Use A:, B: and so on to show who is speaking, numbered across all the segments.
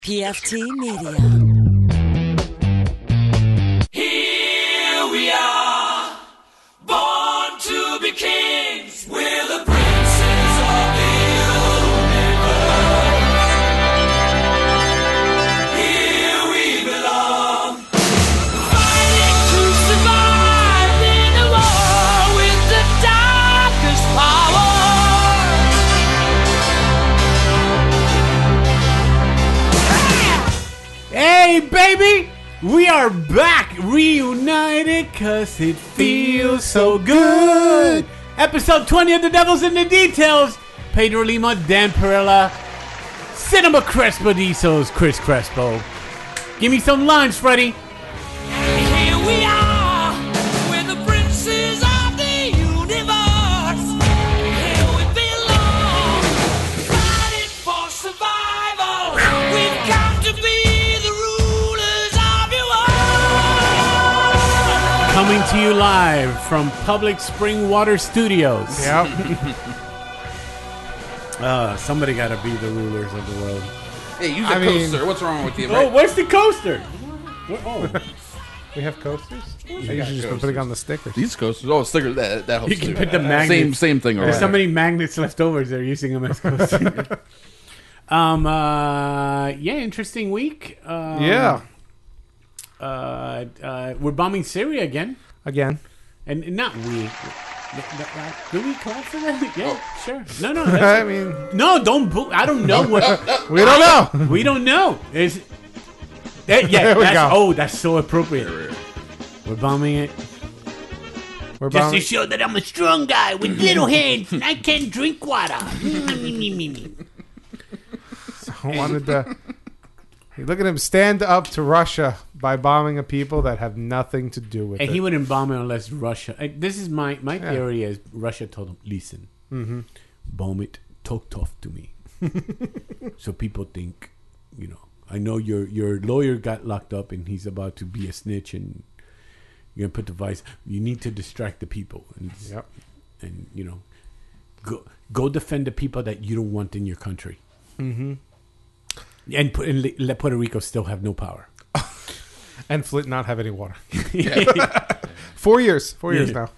A: PFT Media.
B: Here we are, born to be kings. We're the princes of the universe. Here we belong, fighting to survive in a war with the darkest power.
C: Hey, baby! We are back, reunited, cause it feels so good. Episode 20 of The Devil's in the Details. Pedro Lima, Dan Perella, Cinema Crespodisos, Chris Crespo. Give me some lines, Freddie.
B: Here we are, we're the princes of the universe. Here we belong, fighting for survival. We've come to be the rulers of your world.
C: Coming to you live from Public Spring Water Studios.
D: Yep.
C: Somebody gotta be the rulers of the world.
E: Hey, use a coaster. What's wrong with you?
C: Oh, where's the coaster? Oh,
D: We have coasters? I usually just been putting on the stickers.
E: These coasters. Oh, stickers. That helps.
C: you can
E: too.
C: put the magnets.
E: Same thing. Over
C: There's so
E: there.
C: many magnets left over, they're using them as coasters. Yeah, interesting week.
D: Yeah.
C: We're bombing Syria again.
D: Again.
C: And not we. Do we clap for that? Yeah, sure. No,
D: I
C: that's,
D: mean,
C: no, don't boo. I don't know what.
D: we don't know.
C: We don't know. Yeah,
D: There we
C: that's,
D: go.
C: oh, that's so appropriate. We're bombing it.
D: We're
C: Just
D: bombing.
C: to show that I'm a strong guy with little hands and I can drink water.
D: I wanted to. Look at him stand up to Russia by bombing a people that have nothing to do with
C: And
D: it.
C: he wouldn't bomb it unless Russia. This is my theory is Russia told him, listen, bomb it, talk tough to me. So people think, I know your lawyer got locked up and he's about to be a snitch and you're going to put the vice. You need to distract the people. And,
D: Yep.
C: and go defend the people that you don't want in your country. Mm-hmm. And let Puerto Rico still have no power.
D: And Flint not have any water. 4 years. 4 years
C: Yeah.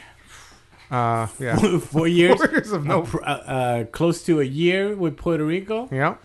D: now. Yeah.
C: 4 years.
D: 4 years of no.
C: Close to a year with Puerto Rico.
D: Yeah.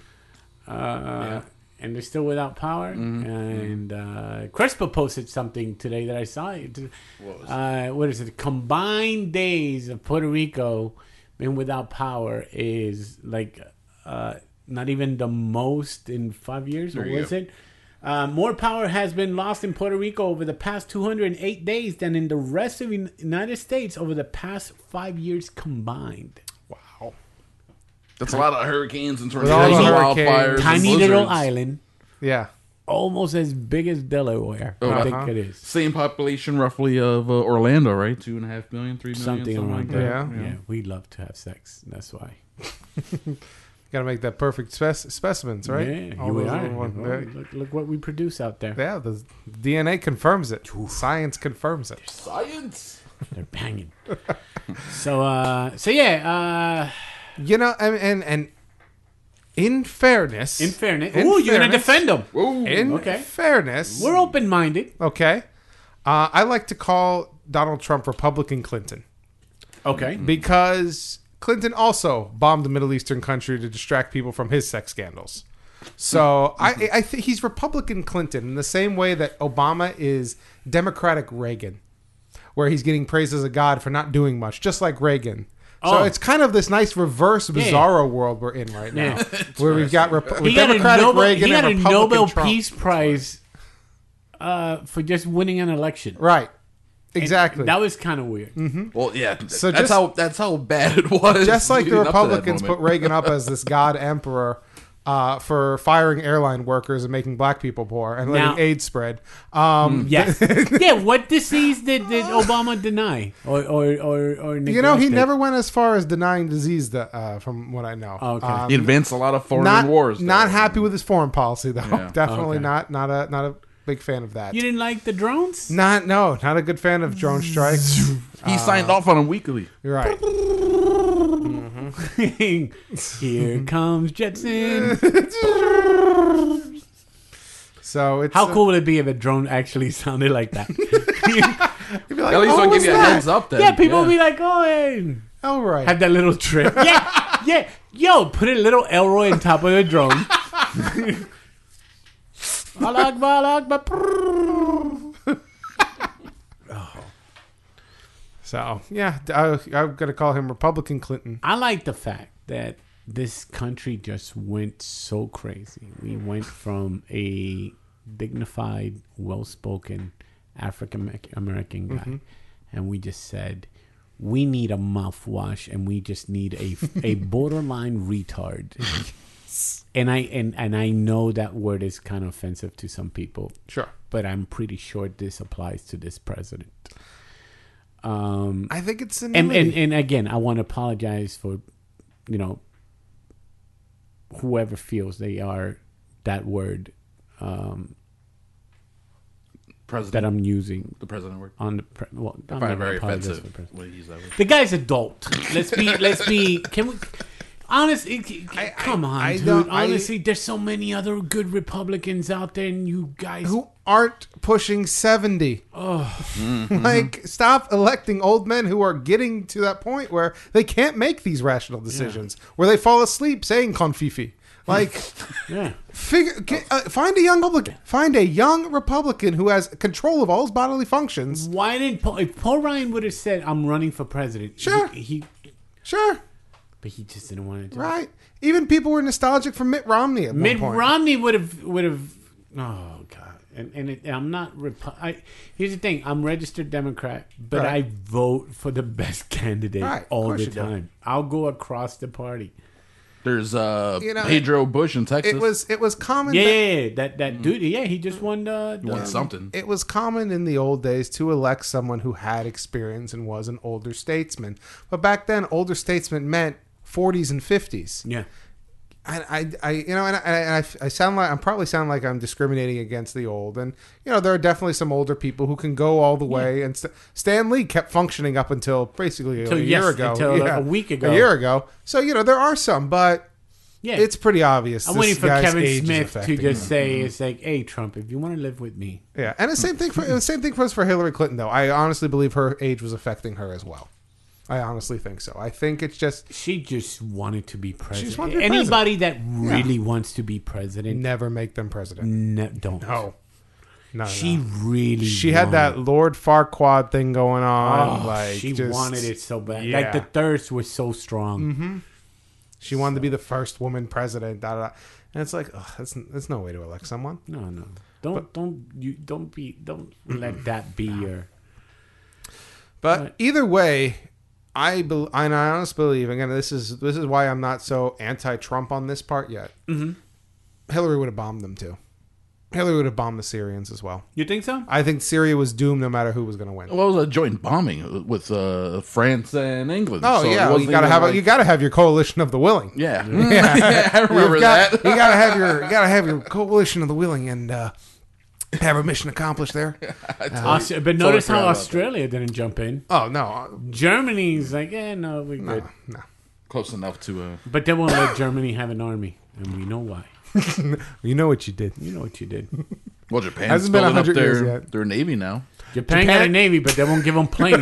C: And they're still without power. And Crespo posted something today that I saw. What is it? Combined days of Puerto Rico being without power is like not even the most in 5 years. Or was it? More power has been lost in Puerto Rico over the past 208 days than in the rest of the United States over the past 5 years combined.
D: Wow.
E: That's a lot of hurricanes and
D: With all
E: tornadoes
D: the
E: and
D: hurricanes.
E: wildfires. and
C: Tiny little
E: blizzards.
C: island,
D: Yeah.
C: almost as big as Delaware. I think it is.
E: Same population roughly of Orlando, right? 2.5 million, 3 million,
C: Something around
E: like
C: there.
E: that.
D: Yeah.
C: Yeah, we love to have sex. That's why.
D: Got to make that perfect specimens, right?
C: Yeah,
D: All
C: here we
D: those
C: are.
D: little ones.
C: Well, look what we produce out there.
D: Yeah, the DNA confirms it. Science confirms it.
E: Science.
C: They're banging. So yeah.
D: And in fairness,
C: In fairness,
D: In
C: ooh, you're gonna
D: fairness.
C: defend them.
E: Whoa.
D: in
C: Okay.
D: fairness,
C: We're open-minded.
D: okay. I like to call Donald Trump Republican Clinton
C: Okay.
D: because Clinton also bombed a Middle Eastern country to distract people from his sex scandals. So I think he's Republican Clinton in the same way that Obama is Democratic Reagan, where he's getting praised as a god for not doing much, just like Reagan. So
C: Oh.
D: it's kind of this nice reverse
C: Yeah.
D: bizarro world we're in right now,
C: Yeah.
D: where we've got
C: He got
D: Democratic
C: a Nobel,
D: Reagan
C: he got
D: and
C: a
D: Republican
C: Nobel
D: Trump.
C: Peace Prize for just winning an election.
D: Right. Exactly.
C: That was kind of weird.
E: Well, yeah.
D: So
E: that's how bad it was.
D: Just like the
E: leading up to that
D: Republicans put
E: moment.
D: Reagan up as this god emperor for firing airline workers and making black people poor and letting
C: Now-
D: AIDS spread.
C: Yes. Yeah. What disease did Obama deny or
D: You know, he
C: neglected?
D: never went as far as denying disease, from what I know.
C: Oh, okay.
E: He advanced a lot of foreign wars.
D: Not
E: though.
D: happy with his foreign policy, though.
E: Yeah.
D: Definitely
C: Okay.
D: not a big fan of that.
C: You didn't like the drones?
D: Not a good fan of drone strikes.
E: He signed off on them weekly.
D: You're right.
C: Here comes Jetson.
D: So it's
C: How cool would it be if a drone actually sounded like that?
D: You'd be like,
E: At least
D: "Oh,
E: I'll give
D: what's
E: you a
D: that?"
E: heads up then.
C: Yeah, people will be like, oh, hey.
D: All right.
C: Have that little trip. Yeah, yeah. Yo, put a little Elroy on top of the drone. Allah Akbar, Allah Akbar.
D: So yeah, I'm gonna call him Republican Clinton.
C: I like the fact that this country just went so crazy. We went from a dignified, well-spoken African American guy, and we just said, we need a mouthwash, and we just need a borderline retard. And I know that word is kind of offensive to some people.
D: Sure.
C: But I'm pretty sure this applies to this president.
D: I think it's
C: And again, I want to apologize for, whoever feels they are that word
E: President.
C: that I'm using
E: The president word.
C: on the
E: I find it very offensive when you use that word.
C: The guy's adult. Let's be. Can we? Honestly, come on,
D: I
C: dude.
D: don't-
C: Honestly, there's so many other good Republicans out there, and you guys.
D: who aren't pushing 70. Like, stop electing old men who are getting to that point where they can't make these rational decisions, where they fall asleep saying confifi. Like,
C: Yeah.
D: find a young Republican. Find a young Republican who has control of all his bodily functions.
C: Why didn't if Paul Ryan would have said, "I'm running for president"?
D: Sure.
C: But he just didn't want to do it.
D: Right. Even people were nostalgic for Mitt Romney at
C: Mitt
D: one point.
C: Romney would have. Oh God! And I'm not. Here's the thing: I'm registered Democrat, but
D: Right.
C: I vote for the best candidate
D: Right, of
C: all
D: course
C: the
D: you do.
C: time. I'll go across the party.
E: There's Pedro Bush in Texas.
D: It was common.
C: Yeah, that dude. Yeah, he just won the.
E: He won something.
D: It was common in the old days to elect someone who had experience and was an older statesman. But back then, older statesman meant 40s and 50s.
C: Yeah.
D: I sound like I'm probably sound like I'm discriminating against the old, and there are definitely some older people who can go all the way. And Stan Lee kept functioning up until basically a year ago,
C: a week ago,
D: a year ago. So there are some, but
C: Yeah,
D: it's pretty obvious.
C: I'm
D: this
C: waiting for
D: guy's
C: Kevin
D: age is
C: Smith to
D: affecting
C: just
D: him.
C: say, "It's like, hey, Trump, if you want to live with me."
D: Yeah, and the same thing for Hillary Clinton, though. I honestly believe her age was affecting her as well. I honestly think so. I think it's just
C: She just wanted to be president.
D: just wanted to be
C: Anybody that really wants to be president,
D: never make them president.
C: don't.
D: No.
C: She really.
D: She had that Lord Farquaad thing going on.
C: She wanted it so bad.
D: Yeah.
C: Like the thirst was so strong.
D: She wanted to be the first woman president. Da, da, da. And it's like, that's no way to elect someone.
C: No. Don't let that be your.
D: But either way, I honestly believe, again, this is why I'm not so anti-Trump on this part yet. Mm-hmm. Hillary would have bombed them too. Hillary would have bombed the Syrians as well.
C: You think so?
D: I think Syria was doomed no matter who was going to win.
E: Well, it was a joint bombing with France and England.
D: Oh
E: so
D: yeah,
E: it
D: well, you gotta have your coalition of the willing.
E: Yeah, I remember that.
D: You gotta have your coalition of the willing and have a mission accomplished there.
C: But notice how Australia didn't jump in.
D: Oh no,
C: Germany's like, no, we're good.
D: no.
E: Close enough to.
C: But they won't let Germany have an army, and we know why.
D: You know what you did.
C: You know what you did.
E: Well, Japan's
D: Hasn't been
E: building up
D: 100 years yet.
E: their navy now.
C: Japan got a navy, but they won't give them planes.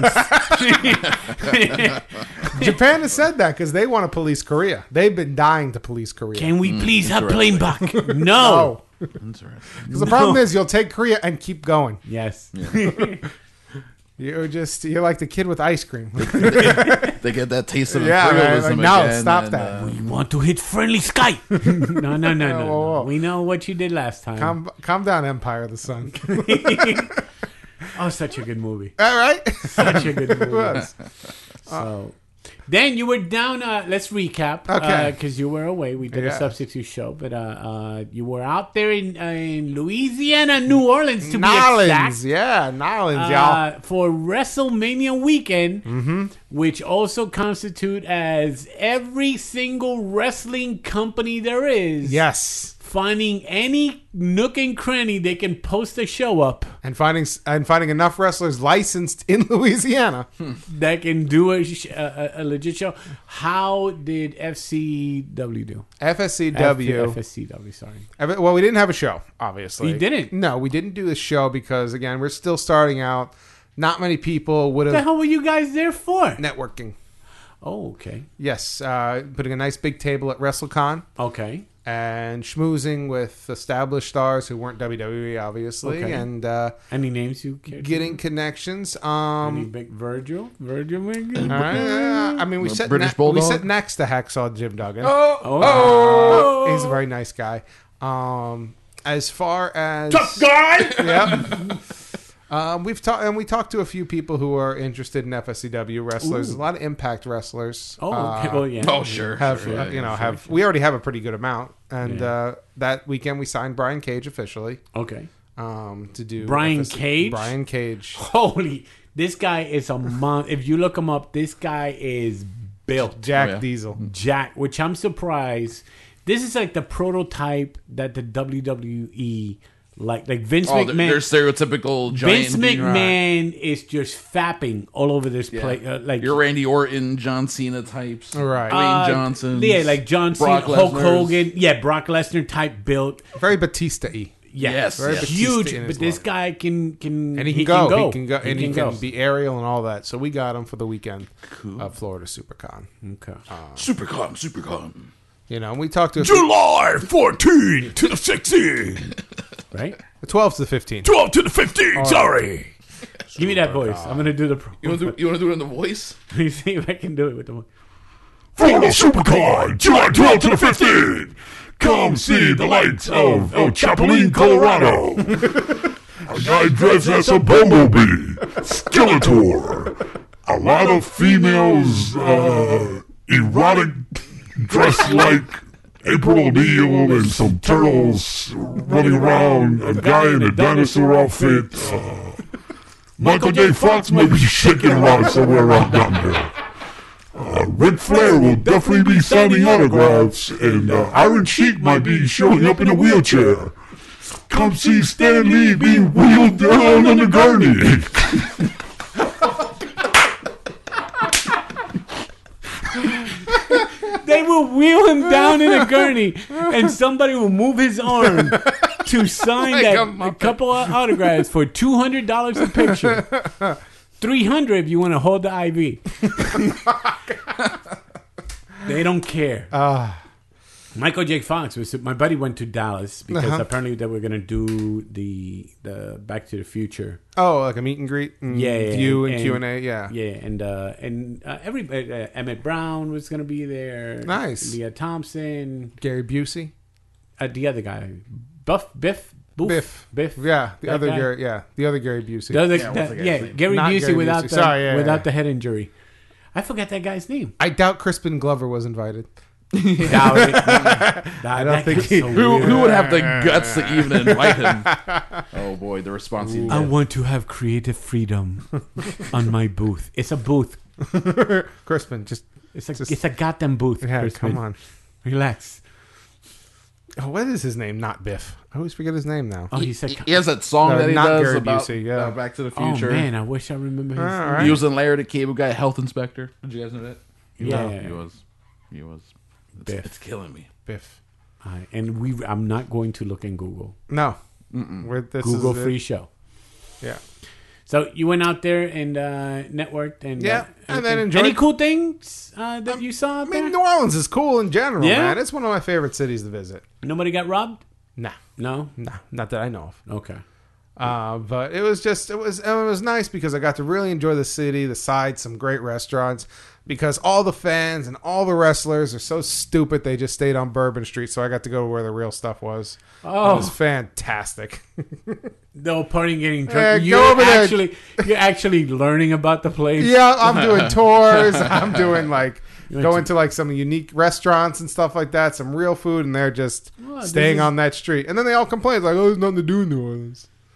D: Japan has said that because they want to police Korea. They've been dying to police Korea.
C: Can we please have plane back? No.
D: No,
E: Interesting.
D: because the problem is you'll take Korea and keep going.
C: Yes.
D: You're like the kid with ice cream.
E: They get that taste of
D: Yeah,
E: imperialism
D: no,
E: again.
D: stop
E: and,
D: that.
C: We want to hit friendly sky. No.
D: whoa.
C: We know what you did last time.
D: Calm down, Empire of the Sun.
C: Oh, such a good movie.
D: All right.
C: Such a good
D: It
C: movie.
D: was.
C: So, then you were down. Let's recap.
D: Okay.
C: Because you were away. We did a
D: Yeah.
C: substitute show, but you were out there in Louisiana, New Orleans, to be
D: Nolans,
C: exact.
D: yeah, Nolans, y'all.
C: For WrestleMania weekend, which also constitute as every single wrestling company there is.
D: Yes.
C: Finding any nook and cranny they can post a show up.
D: and finding enough wrestlers licensed in Louisiana.
C: that can do a legit show. How did FCW do?
D: FSCW.
C: FSCW, sorry.
D: Well, we didn't have a show, obviously.
C: You didn't?
D: No, we didn't do the show because, again, we're still starting out. Not many people would
C: What the
D: have
C: hell were you guys there for?
D: networking.
C: Oh, okay.
D: Yes, putting a nice big table at WrestleCon
C: Okay.
D: and schmoozing with established stars who weren't WWE, obviously,
C: Okay.
D: and
C: Any names you care to
D: getting
C: name?
D: connections.
C: Any big Virgil? Virgil Wiggins?
D: I mean, we sat
E: British
D: we
E: Bulldog?
D: sat next to Hacksaw Jim Duggan.
C: Oh.
D: He's a very nice guy. As far as
C: Tough guy!
D: yeah. We talked to a few people who are interested in FSCW wrestlers.
C: Ooh.
D: A lot of Impact wrestlers.
C: Oh, okay. Well, yeah.
E: Oh, sure.
D: We already have a pretty good amount, and that weekend we signed Brian Cage officially
C: Okay.
D: to do
C: Brian Cage?
D: Brian Cage.
C: Holy, this guy is a mon. If you look him up, this guy is built.
D: Jack
E: Oh, yeah.
D: Diesel.
C: Jack, which I'm surprised. This is like the prototype that the WWE like Vince
E: Oh,
C: McMahon.
E: they're stereotypical giant.
C: Vince McMahon is just fapping all over this place. Like
E: your Randy Orton, John Cena types.
D: All right.
E: Dwayne Johnson.
C: Yeah, like John Cena,
E: Brock
C: Hulk
E: Lesnar's.
C: Hogan. Yeah, Brock Lesnar type built.
D: Very Batista-y.
C: Yeah,
E: Yes,
C: very
E: yes.
C: huge.
D: Batista in his
C: But this
D: look.
C: guy can
D: And he can go. And he can be aerial and all that. So we got him for the weekend of Florida SuperCon.
C: Okay.
E: Supercon.
D: You know, and we talked to
A: July 14 to the 16.
C: Right?
D: the 12th to the 15th.
A: 12 to the 15, sorry.
C: Give me that voice. I'm gonna do the.
E: You want to do it in the voice?
C: Let me see if I can do it with the.
A: Florida SuperCon, July 12 to the 15th. Come see the lights of El Chapulín, Colorado. A guy dressed as a bumblebee. Skeletor. A lot of females, erotic, dressed like April O'Neil and some turtles running around. A guy in a dinosaur outfit. Michael J. Fox may be shaking around somewhere around down there. Ric Flair will definitely be signing autographs, and Iron Sheik might be showing up in a wheelchair. Come see Stan Lee being wheeled down on a gurney.
C: They will wheel him down in a gurney, and somebody will move his arm to sign a couple of autographs for $200 a picture. $300 if you want to hold the IV. They don't care. Michael J. Fox my buddy went to Dallas because apparently they were gonna do the Back to the Future.
D: Oh, like a meet and greet, and view and Q&A. Yeah,
C: and everybody. Emmett Brown was gonna be there.
D: Nice.
C: Leah Thompson.
D: Gary Busey,
C: The other guy, Biff.
D: Yeah, the
C: That
D: other
C: guy?
D: Gary. Yeah, the other Gary Busey.
C: The other,
E: what's the guy's name?
C: Gary
D: Not
C: Busey
D: Gary
C: without
D: Busey.
C: the
D: Sorry, yeah,
C: without
D: yeah.
C: the head injury. I forgot that guy's name.
D: I doubt Crispin Glover was invited.
C: I
D: don't think he-
E: Who would have the guts to even invite him? Oh boy, the response he
C: I
E: did.
C: want to have creative freedom on my booth. It's a booth.
D: Crispin, just
C: It's a goddamn booth.
D: yeah,
C: Crispin.
D: come on.
C: Relax.
D: Oh, what is his name? Not Biff. I always forget his name now.
C: Oh, he said.
E: He has that song
D: No,
E: that he
D: not
E: does
D: Gary
E: about
D: Busey, yeah.
E: Back to the
C: Oh
E: Future.
C: man, I wish I remember his.
D: All
C: name.
D: right.
E: He was in Larry the Cable Guy, Health Inspector. Did you guys know that?
C: Yeah.
E: He was.
C: Biff.
E: It's killing me.
D: Biff.
C: And I'm not going to look in Google.
D: No.
C: Google free show.
D: Yeah.
C: So you went out there and networked and
D: Yeah, and then
C: everything.
D: enjoyed-
C: Any cool things that you saw out
D: I mean,
C: there?
D: New Orleans is cool in general,
C: Yeah?
D: man. It's one of my favorite cities to visit.
C: Nobody got robbed?
D: Nah,
C: No.
D: not that I know of.
C: Okay.
D: But it was nice because I got to really enjoy the city, the sights, some great restaurants. Because all the fans and all the wrestlers are so stupid, they just stayed on Bourbon Street. So I got to go to where the real stuff was.
C: Oh.
D: It was fantastic.
C: No partying, getting
D: Yeah,
C: drunk.
D: go over there.
C: You're actually learning about the place.
D: Yeah, I'm doing tours. I'm doing
C: went
D: going to like some unique restaurants and stuff like that. Some real food, and they're just
C: Well, this
D: staying
C: is-
D: on that street. And then they all complain like, "Oh, there's nothing to do in New Orleans."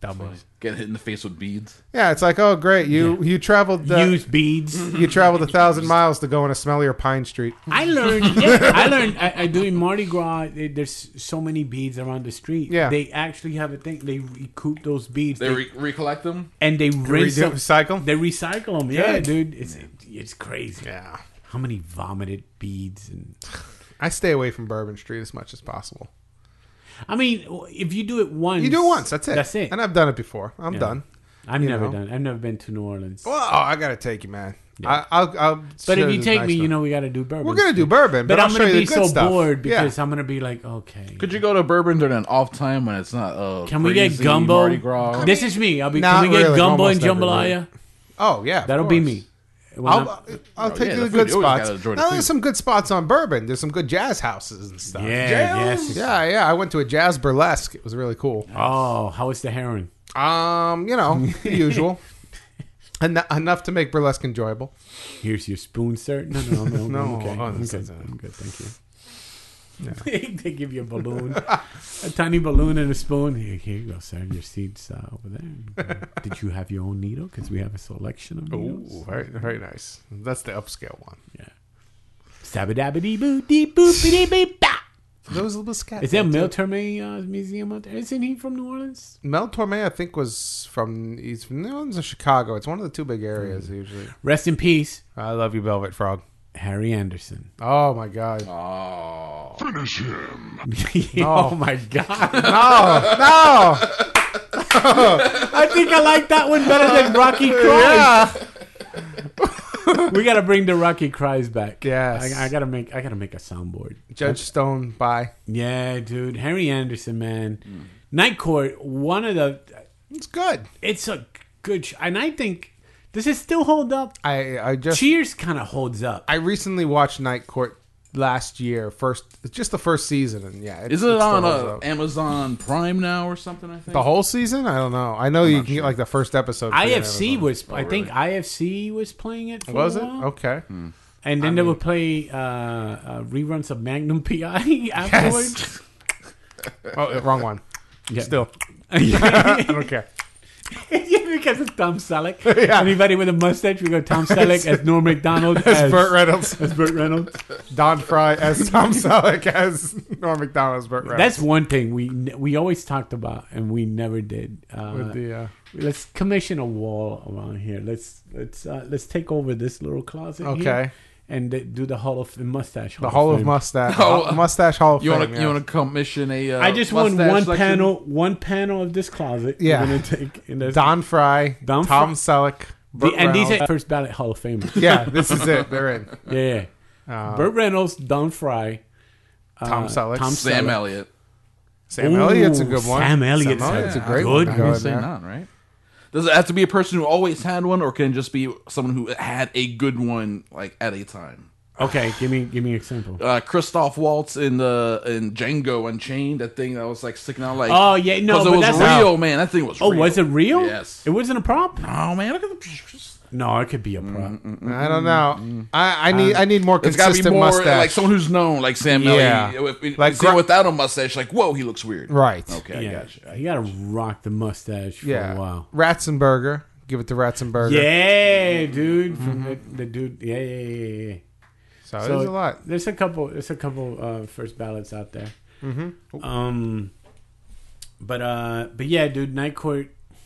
D: Dummies.
E: Get hit in the face with beads.
D: Yeah, it's like, oh great, you traveled
C: Used beads.
D: you traveled 1,000 miles to go on a smellier Pine Street.
C: I learned. I doing Mardi Gras. There's so many beads around the street.
D: Yeah.
C: They actually have a thing. They recoup those beads.
E: They recollect them.
C: and they rinse them.
D: Recycle.
C: They recycle them. Yeah,
D: Good.
C: dude. It's crazy.
D: Yeah,
C: How many vomited beads and.
D: I stay away from Bourbon Street as much as possible.
C: I mean, if you do it once,
D: You do it once, that's it.
C: That's it.
D: And I've done it before. I'm
C: Yeah.
D: done.
C: I've
D: you
C: never
D: know.
C: done. I've never been to New Orleans.
D: Well, I gotta take you, man. I'll
C: But
D: show
C: if you
D: the
C: take
D: nice
C: me,
D: stuff.
C: you know we got to do bourbon.
D: We're gonna do
C: Street.
D: bourbon, but
C: But
D: I'll
C: I'm
D: show
C: gonna
D: you the
C: be
D: good
C: so
D: stuff.
C: bored
D: Yeah.
C: because I'm gonna be like, okay.
E: Could you go to Bourbon during an off time when it's not?
C: Can we get
E: crazy
C: gumbo?
E: Mardi Gras?
C: This is me. I'll be.
D: Not
C: Can we get
D: really,
C: gumbo
D: almost
C: and
D: never
C: jambalaya?
D: Oh yeah, of
C: That'll be
D: course.
C: me. When I'm-
D: I'll take
E: yeah,
D: you to
E: the
D: the
E: food,
D: good
E: you always
D: spots.
E: gotta enjoy the
D: Now, there's
E: food.
D: some good spots on Bourbon. There's some good jazz houses and stuff.
C: yes.
D: Yeah. I went to a jazz burlesque. It was really cool.
C: Oh, how is the heron?
D: The usual. Enough to make burlesque enjoyable.
C: Here's your spoon, sir. No.
D: No,
C: I'm okay.
D: oh,
C: I'm
D: that's-
C: good.
D: that's-
C: I'm good. Thank you. They give you a balloon, a tiny balloon and a spoon. Here you go, sir. Your seat's over there. Did you have your own needle? Because we have a selection of needles.
D: Ooh, very, very nice. That's the upscale one.
C: Yeah. Sabba-dabba-dee boo dee boop dee ba.
D: Those little scat.
C: Is there a Mel Torme museum out there? Isn't he from New Orleans?
D: Mel Torme, I think, he's from New Orleans or Chicago. It's one of the two big areas usually.
C: Rest in peace,
D: I love you, Velvet Frog.
C: Harry Anderson.
D: Oh my god.
E: Oh,
A: Finish him.
C: Oh my god!
D: No.
C: I think I like that one better than Rocky Cries. We gotta bring the Rocky Cries back.
D: Yes.
C: I gotta make a soundboard.
D: Judge Stone, bye.
C: Yeah, dude, Harry Anderson, man. Night Court, one of the.
D: It's good.
C: It's a good, and I think does it still hold up?
D: I just
C: Cheers kind of holds up.
D: I recently watched Night Court last year. Just the first season, and yeah,
E: isn't it
D: still
E: on
D: holds up.
E: Amazon Prime now or something? I think
D: The whole season? I don't know. I know you can get like the first episode. free on
C: IFC
D: Amazon.
C: was, I think IFC was playing it. For
D: Was
C: a
D: it?
C: while.
D: Okay.
C: And then they would play reruns of Magnum PI afterwards.
D: Oh, wrong one.
C: Yeah.
D: Still, I don't care.
C: Yeah, because it's Tom Selleck.
D: Yeah.
C: Anybody with a mustache, we go Tom Selleck as Norm Macdonald
D: As Burt Reynolds,
C: as Burt Reynolds.
D: Don Fry as Tom Selleck as Norm Macdonald as Burt Reynolds.
C: That's one thing we always talked about and we never did.
D: with the
C: Let's commission a wall around here. Let's take over this little closet.
D: okay.
C: Here and do the Hall of the Mustache.
D: The Hall of
C: Fame.
D: Mustache,
E: Oh,
D: Mustache Hall of
E: you
D: Fame.
E: want to
D: yeah.
E: you want to commission a?
C: I just want
E: mustache
C: one
E: section?
C: one panel of this closet.
D: Yeah.
C: We're gonna take and there's
D: Don Fry,
C: Don
D: Tom Selleck, Burt
C: and these
D: Reynolds.
C: are first ballot Hall of Famers.
D: Yeah, this is it. They're in.
C: Yeah. Burt Reynolds, Don Fry,
D: Tom Selleck,
C: Tom
E: Sam
C: Selleck.
E: Elliott.
D: Sam Elliott's a good one.
C: Sam Elliott's
D: Elliott's
C: a
D: a great
C: good
D: one.
E: I
D: Go
E: would
D: in
E: say
D: there.
E: not, right? Does it have to be a person who always had one, or can it just be someone who had a good one like at a time?
C: Okay, give me an example.
E: Christoph Waltz in Django Unchained, that thing that was like sticking out like.
C: Oh yeah, no,
E: because it
C: but
E: was
C: that's
E: real, man. That thing was.
C: Oh,
E: real.
C: was it real?
E: Yes.
C: It wasn't a prop.
E: Oh man, look at the.
C: No, it could be a prop.
D: I don't know. I need more
E: It's got to be
D: consistent
E: more
D: mustache.
E: like someone who's known, like Sam
D: Yeah.
E: Elliott. If
D: Like
E: you see him
D: Gro-
E: without a mustache, like whoa, he looks weird.
D: Right.
E: Okay,
C: Yeah,
E: I gotcha.
C: you gotta rock the mustache for
D: Yeah.
C: a while.
D: Ratzenberger. Give it to Ratzenberger.
C: Yeah, dude, from the dude. Yeah.
D: So, there's a lot.
C: There's a couple first ballots out there. Mm-hmm. But yeah, dude, Night Court.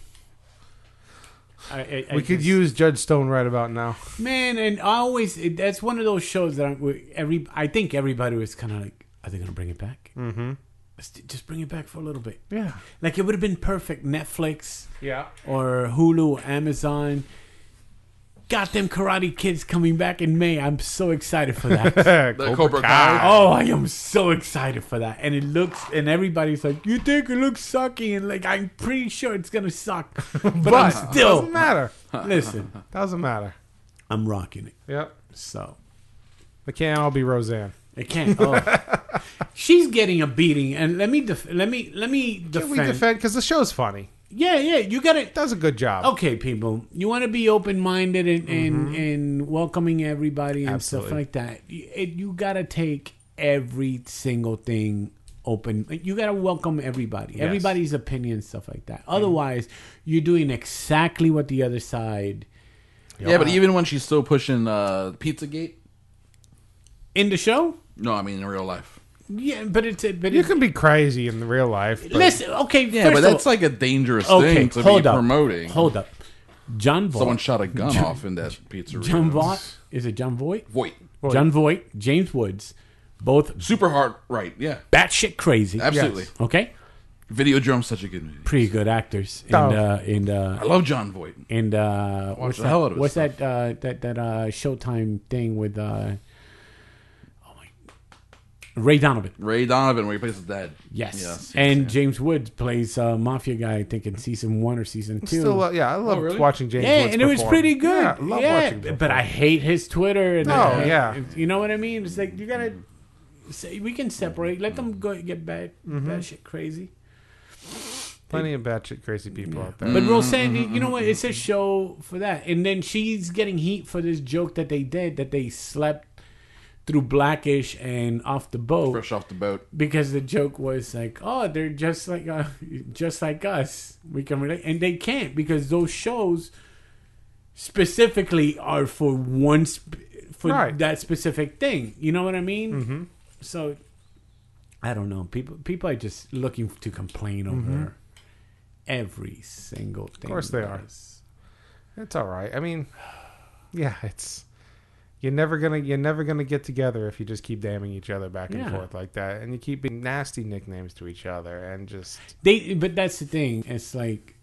D: We could use Judge Stone right about now.
C: man, and I always that's one of those shows that I think everybody was kind of like, are they gonna bring it back? Mm-hmm. Let's just bring it back for a little bit.
D: Yeah.
C: Like it would have been perfect. Netflix
D: Yeah.
C: or Hulu, Amazon. Got them Karate Kids coming back in May. I'm so excited for that.
E: The Cobra Kai.
C: Oh, I am so excited for that. And it looks, and everybody's like, you think it looks sucky? And like, I'm pretty sure it's going to suck. But I'm still,
D: Doesn't matter.
C: listen,
D: Doesn't matter.
C: I'm rocking it.
D: Yep.
C: So,
D: It can't all be Roseanne.
C: it can't. Oh. She's getting a beating. And let me defend.
D: Can we defend? Because the show's funny.
C: Yeah, you got to.
D: Does a good job.
C: Okay, people, you want to be open-minded and welcoming everybody and
D: Absolutely.
C: stuff like that. You got to take every single thing open. You got to welcome everybody, everybody's opinion, stuff like that. Otherwise, you're doing exactly what the other side.
E: Yeah, but even when she's still pushing Pizzagate.
C: In the show?
E: No, I mean in real life.
C: Yeah, but it's
D: You can be crazy in the real life. But
C: listen. Okay,
E: Yeah, but that's like a dangerous thing to be promoting.
C: Hold up, John Voight.
E: Someone shot a gun off in that pizzeria.
C: John Voight. Is it John Voight?
E: Voight.
C: John Voight, James Woods, both
E: Super hard, right? Yeah,
C: batshit crazy.
E: absolutely.
D: Yes.
C: Okay,
E: Videodrome's such a good movie.
C: pretty good actors.
D: Oh.
E: I love John Voight.
C: And what's
E: the
C: that?
E: hell out of his
C: What's
E: stuff.
C: that Showtime thing with Ray Donovan?
E: Ray Donovan, where he plays his dad.
C: Yes. And James Woods plays mafia guy. I think in season 1 or season 2.
D: Still, I love
E: really?
D: watching James.
C: Yeah,
D: Woods
C: and it was
D: perform.
C: pretty good.
D: Yeah, I love watching him
C: but I hate his Twitter. And
D: yeah.
C: you know what I mean? It's like you gotta say we can separate. Let them go get bad shit crazy.
D: Plenty of batshit crazy people out there.
C: But Roseanne, you know what? It's a show for that. And then she's getting heat for this joke that they did, that they slept through Blackish and Off the Boat.
E: Fresh off the boat.
C: Because the joke was like, oh, they're just like us. We can relate. And they can't, because those shows specifically are for
D: Right.
C: that specific thing. You know what I mean?
D: Mm-hmm.
C: So, I don't know. People are just looking to complain over every single thing.
D: Of course they are. It's all right. I mean, yeah, it's you're never gonna get together if you just keep damning each other back and forth like that, and you keep being nasty nicknames to each other, and just
C: But that's the thing. It's like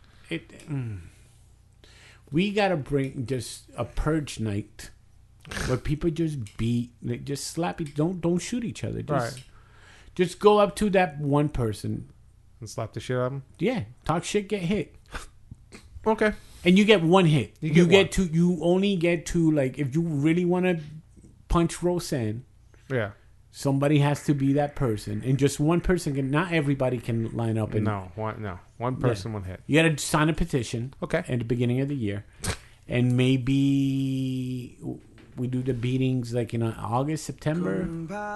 C: we gotta bring just a purge night where people just just slap each. Don't shoot each other. Just go up to that one person.
D: and slap the shit out of them.
C: Yeah, talk shit, get hit.
D: Okay.
C: And you get one hit.
D: You get
C: You only get to, like, if you really want to punch Roseanne,
D: Yeah.
C: somebody has to be that person, and just one person can. Not everybody can line up. And
D: One person, one hit.
C: you got to sign a petition.
D: Okay.
C: At the beginning of the year, and maybe we do the beatings like in August, September.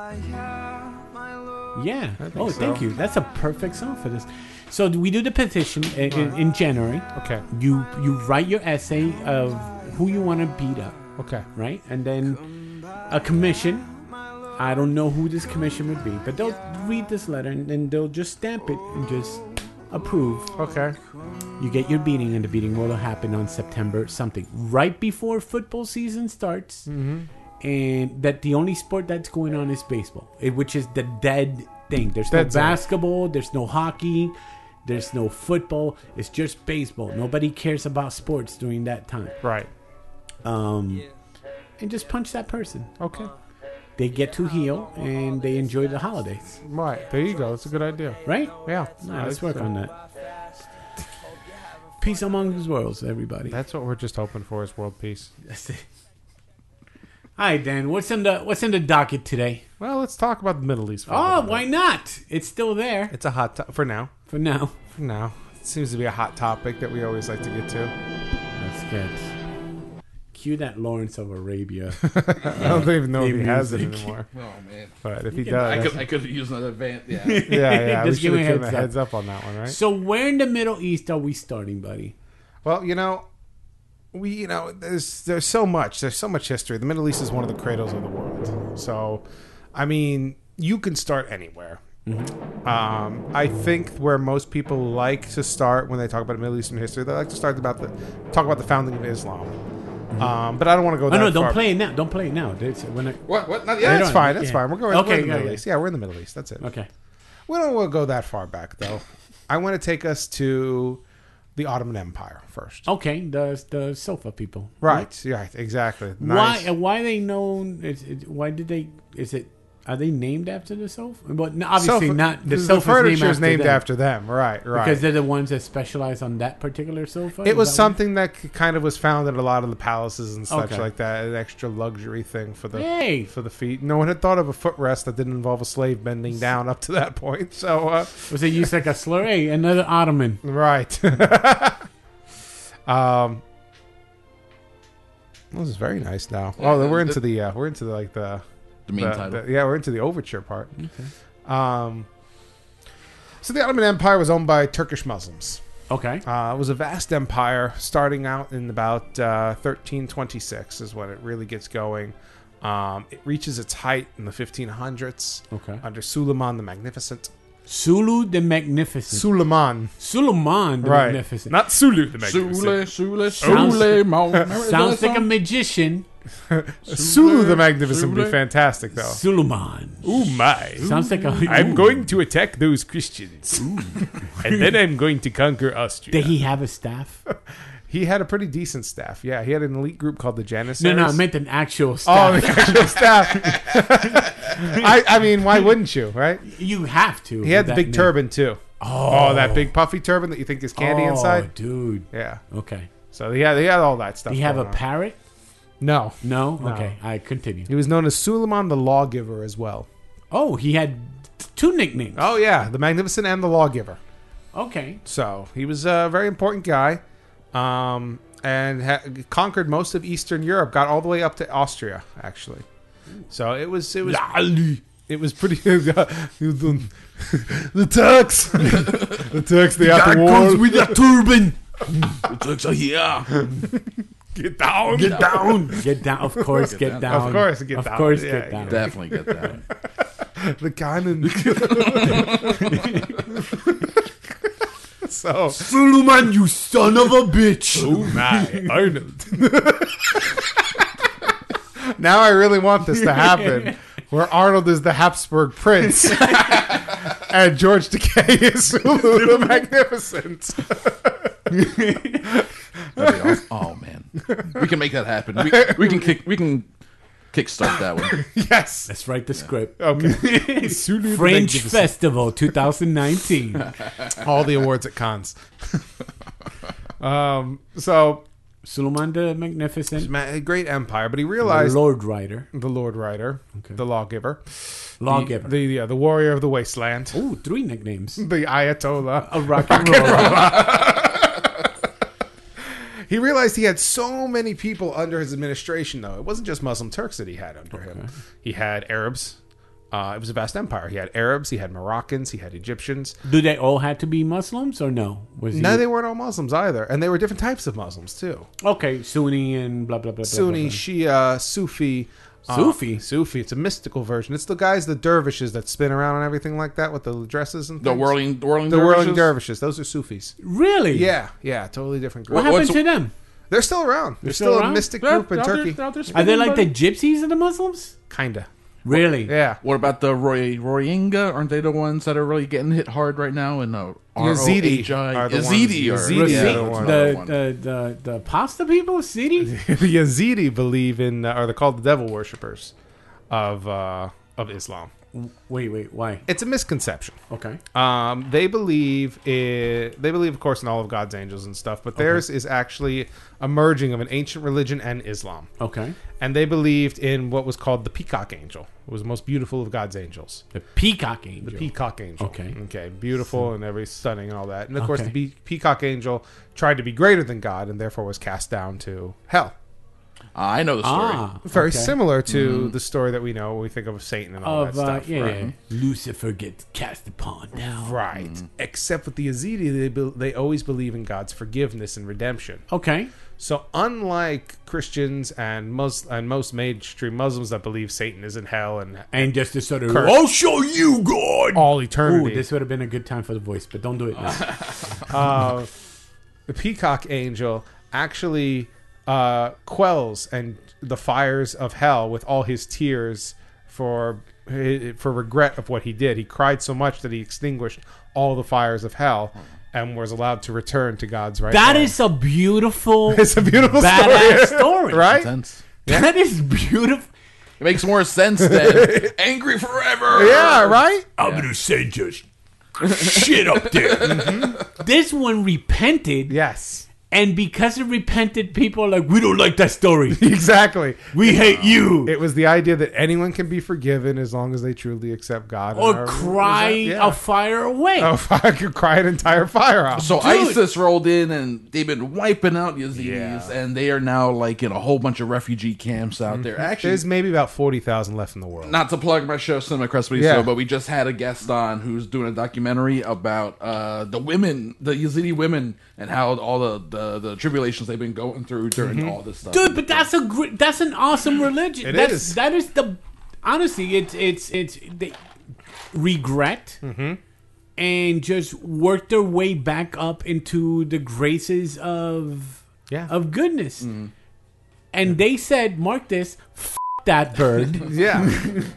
C: Yeah. Oh,
D: so.
C: thank you. That's a perfect song for this. So we do the petition in January.
D: Okay.
C: You write your essay of who you want to beat up,
D: Okay.
C: right? And then a commission. I don't know who this commission would be, but they'll read this letter and then they'll just stamp it and just approve.
D: Okay.
C: You get your beating, and the beating will happen on September something, right before football season starts. And that the only sport that's going on is baseball, which is the dead thing. There's no
D: Dead zone.
C: basketball, there's no hockey, there's no football. It's just baseball. Nobody cares about sports during that time.
D: Right.
C: And just punch that person.
D: Okay.
C: They get to heal and they enjoy the holidays.
D: Right. There you go. That's a good idea.
C: Right?
D: Yeah.
C: Nah, let's work on that. Peace among the worlds, everybody.
D: That's what we're just hoping for is world peace.
C: That's it. All right, Dan. What's in the docket today?
D: Well, let's talk about the Middle East. For a
C: Oh,
D: little bit.
C: why not? It's still there
D: It's a hot for now.
C: for now.
D: For now, it seems to be a hot topic that we always like to get to.
C: Let's get cue that Lawrence of Arabia.
D: I don't even know if he has it
C: music.
D: anymore.
E: Oh man,
D: But if he
E: I
D: does,
E: could use another van. Yeah.
D: yeah, we
C: Just
D: should
C: give me
D: have
C: a
D: given a
C: heads
D: heads up on that one, right?
C: So where in the Middle East are we starting, buddy?
D: Well, there's so much. There's so much history. The Middle East is one of the cradles of the world. So, I mean, you can start anywhere. I think where most people like to start when they talk about Middle Eastern history, they like to talk about the founding of Islam. But I don't want to go.
C: Oh
D: that
C: no! Don't
D: far.
C: play it now. Don't play it now. When
E: What? Not
D: Yeah,
E: yet.
D: that's
C: on.
D: fine. That's
C: Yeah.
D: fine. We're
C: Okay,
D: in the Middle
C: yeah.
D: East. Yeah, we're in the Middle East. That's it.
C: Okay.
D: We don't want to go that far back, though. I want to take us to the Ottoman Empire first.
C: Okay. The sofa people.
D: Right. Right. Exactly. Nice.
C: Why are they known? Why did they? Are they named after the sofa? But no, obviously not. The sofa's
D: furniture is named
C: them.
D: after them. Right. Right.
C: Because they're the ones that specialize on that particular sofa?
D: it
C: Is
D: was
C: that
D: something that kind of was found at a lot of the palaces and such
C: Okay.
D: like that. An extra luxury thing for the
C: Hey!
D: for the feet. No one had thought of a footrest that didn't involve a slave bending down up to that point. So
C: Was it used like a slur? Hey, another Ottoman.
D: right. This is very nice now. Oh, we're into the
E: The main title.
D: we're into the overture part. So the Ottoman Empire was owned by Turkish Muslims.
C: Okay.
D: It was a vast empire starting out in about 1326 is when it really gets going. It reaches its height in the 1500s under Suleiman the Magnificent.
C: Sulu the Magnificent.
D: Suleiman.
C: Suleiman the
D: Right.
C: Magnificent.
D: Not Sulu the Magnificent.
C: Sounds like a magician.
D: Sulu the Magnificent would be fantastic, though.
C: Suleiman.
D: Oh, my.
C: Sounds like a...
D: I'm going to attack those Christians. And then I'm going to conquer Austria.
C: Did he have a staff?
D: He had a pretty decent staff. Yeah, he had an elite group called the Janissaries.
C: No, I meant an actual
D: Oh,
C: staff.
D: the actual staff. I mean, why wouldn't you, right?
C: You have to.
D: He had the
C: with
D: big
C: that name.
D: turban, too. Oh, that big puffy turban that you think is candy inside?
C: Dude.
D: Yeah.
C: Okay.
D: So he had all that stuff.
C: Did he have a
D: going on.
C: parrot?
D: No.
C: No? Okay. I continue.
D: He was known as Suleiman the Lawgiver as well.
C: Oh, he had two nicknames.
D: Oh, yeah. The Magnificent and the Lawgiver.
C: Okay.
D: So he was a very important guy. And conquered most of Eastern Europe, got all the way up to Austria, actually. So it was pretty. The Turks, the Turks, they have the wall.
C: with a turban.
E: The Turks are here.
D: Get down,
C: Get down. Get down. Of course, get down.
D: Of course, get down.
C: Of course,
D: Yeah,
C: get down.
E: Definitely get that.
D: the cannon. So
C: Suleiman, you son of a bitch.
D: oh my, Arnold. Now I really want this to happen, where Arnold is the Habsburg prince, and George Takei is Sulu the Magnificent.
E: That'd be awesome. Oh man, we can make that happen. We can kickstart that one.
D: Yes.
C: Let's write the script.
D: Okay. Sulu the
C: Fringe
D: Magnificent.
C: Festival 2019.
D: All the awards at Cannes. So
C: Suleiman the Magnificent.
D: a great empire, but he
C: The
D: realized
C: Lord Rider.
D: the Lord Rider, the Lawgiver,
C: Lawgiver.
D: the warrior of the wasteland,
C: Ooh, 3 nicknames.
D: the Ayatollah.
C: A rock and roll.
D: He realized he had so many people under his administration, though. It wasn't just Muslim Turks that he had under him. He had Arabs. It was a vast empire. He had Arabs, he had Moroccans, he had Egyptians.
C: Do they all have to be Muslims or no? Was he...
D: No, they weren't all Muslims either. And they were different types of Muslims, too.
C: Okay, Sunni and blah, blah, blah, blah.
D: Sunni,
C: blah,
D: Shia, Sufi.
C: Sufi?
D: Sufi. It's a mystical version. It's the guys, the dervishes that spin around and everything like that with the dresses and
E: The
D: things.
E: whirling
D: The whirling
E: dervishes?
D: dervishes. Those are Sufis.
C: Really?
D: Yeah, totally different group.
C: What happened
E: What's-
C: to them?
D: They're still around. They're
C: still
D: still a
C: around?
D: mystic
E: Yeah,
D: group in
E: out there-
D: Turkey.
E: out there
C: Are they
E: spinning,
C: like the
E: buddy.
C: gypsies of the Muslims?
D: Kinda.
C: Really?
D: Yeah.
E: What about the Rohingya? Aren't they the ones that are really getting hit hard right now? And
D: Yazidi
E: Yazidi
D: are the ones-
E: Yazidi
D: Yazidi
E: are
D: are the ones.
C: The pasta people? City?
D: The Yazidi believe in, or they're called the devil worshippers of Islam.
C: Wait, why?
D: It's a misconception.
C: Okay.
D: They believe, of course, in all of God's angels and stuff, but theirs is actually a merging of an ancient religion and Islam.
C: Okay.
D: And they believed in what was called the peacock angel. It was the most beautiful of God's angels.
C: The peacock angel.
D: The peacock angel.
C: Okay.
D: Beautiful and every stunning and all that. And of course,
C: Okay.
D: the peacock angel tried to be greater than God and therefore was cast down to hell.
E: I know the story.
D: Very
C: okay.
D: similar to the story that we know when we think of Satan and all
C: Of
D: that stuff.
C: yeah,
D: right?
C: yeah. Lucifer gets cast upon down.
D: Right. Except with the Yazidi, they always believe in God's forgiveness and redemption.
C: Okay.
D: So unlike Christians and most mainstream Muslims that believe Satan is in hell and
C: And just to sort of,
D: Curse.
C: I'll show you, God.
D: all
C: Ooh,
D: eternity,
C: this would have been a good time for the voice, but don't do it now.
D: the peacock angel actually quells and the fires of hell with all his tears for regret of what he did. He cried so much that he extinguished all the fires of hell and was allowed to return to God's right
C: That
D: hand.
C: is a beautiful,
D: It's a beautiful
C: badass
D: story,
C: story.
D: right?
E: Sense.
C: That is beautiful.
E: It makes more sense than angry forever.
D: Yeah, right?
A: I'm gonna send you shit up there.
C: This one repented
D: Yes.
C: And because it repented, people are like, we don't like that story.
D: Exactly.
C: We hate you.
D: It was the idea that anyone can be forgiven as long as they truly accept God.
C: Or cry a fire away.
D: Oh, I could cry an entire fire off.
E: So
C: Dude.
E: ISIS rolled in and they've been wiping out Yazidis,
D: Yeah.
E: and they are now like in a whole bunch of refugee camps out there. Actually,
D: There's maybe about 40,000 left in the world.
E: not to plug my show, Cinema Crespity
D: Yeah.
E: Show, but we just had a guest on who's doing a documentary about the women, the Yazidi women, and how all the tribulations they've been going through during all this stuff.
C: Dude, but that's an awesome religion.
D: It is.
C: That is the honestly, it's they regret and just work their way back up into the graces of goodness. And they said, mark this, f that bird,
D: Yeah.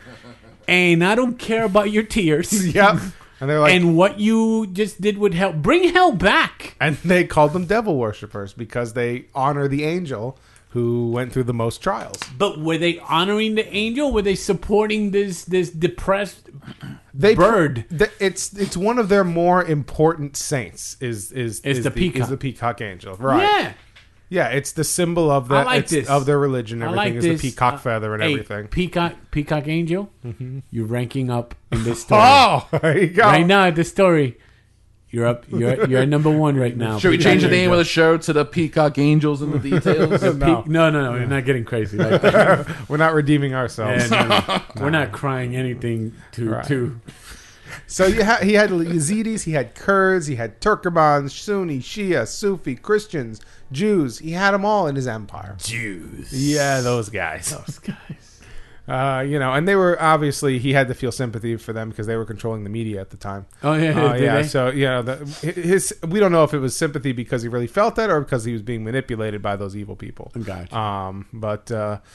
C: and I don't care about your tears.
D: Yep. And they're like,
C: And what you just did would help. Bring hell back.
D: and they called them devil worshippers because they honor the angel who went through the most trials.
C: But were they honoring the angel? Were they supporting this depressed
D: They
C: bird?
D: It's one of their more important saints. Is
C: the peacock.
D: Is the peacock angel? Right.
C: Yeah.
D: Yeah. It's the symbol of the
C: I like this.
D: of their religion.
C: I
D: Everything
C: like
D: is
C: this.
D: the peacock feather and
C: Hey,
D: everything.
C: Peacock Angel, you're ranking up in this story.
D: Oh, there you go.
C: Right now, this story, you're up. You're at number one right now.
E: Should we change the
C: Peacock
E: name
C: Angel.
E: of the show to the Peacock Angels and the Details?
D: No.
C: No, we're not getting crazy. Like that.
D: We're not redeeming ourselves.
C: No. We're not crying anything to.
D: So he had Yazidis, he had Kurds, he had Turkomans, Sunni, Shia, Sufi, Christians, Jews. He had them all in his empire.
C: Jews.
D: Yeah, those guys.
C: Those guys.
D: And they were obviously he had to feel sympathy for them because they were controlling the media at the time.
C: Oh yeah, did
D: Yeah.
C: they?
D: So his we don't know if it was sympathy because he really felt that or because he was being manipulated by those evil people.
C: Gotcha.
D: But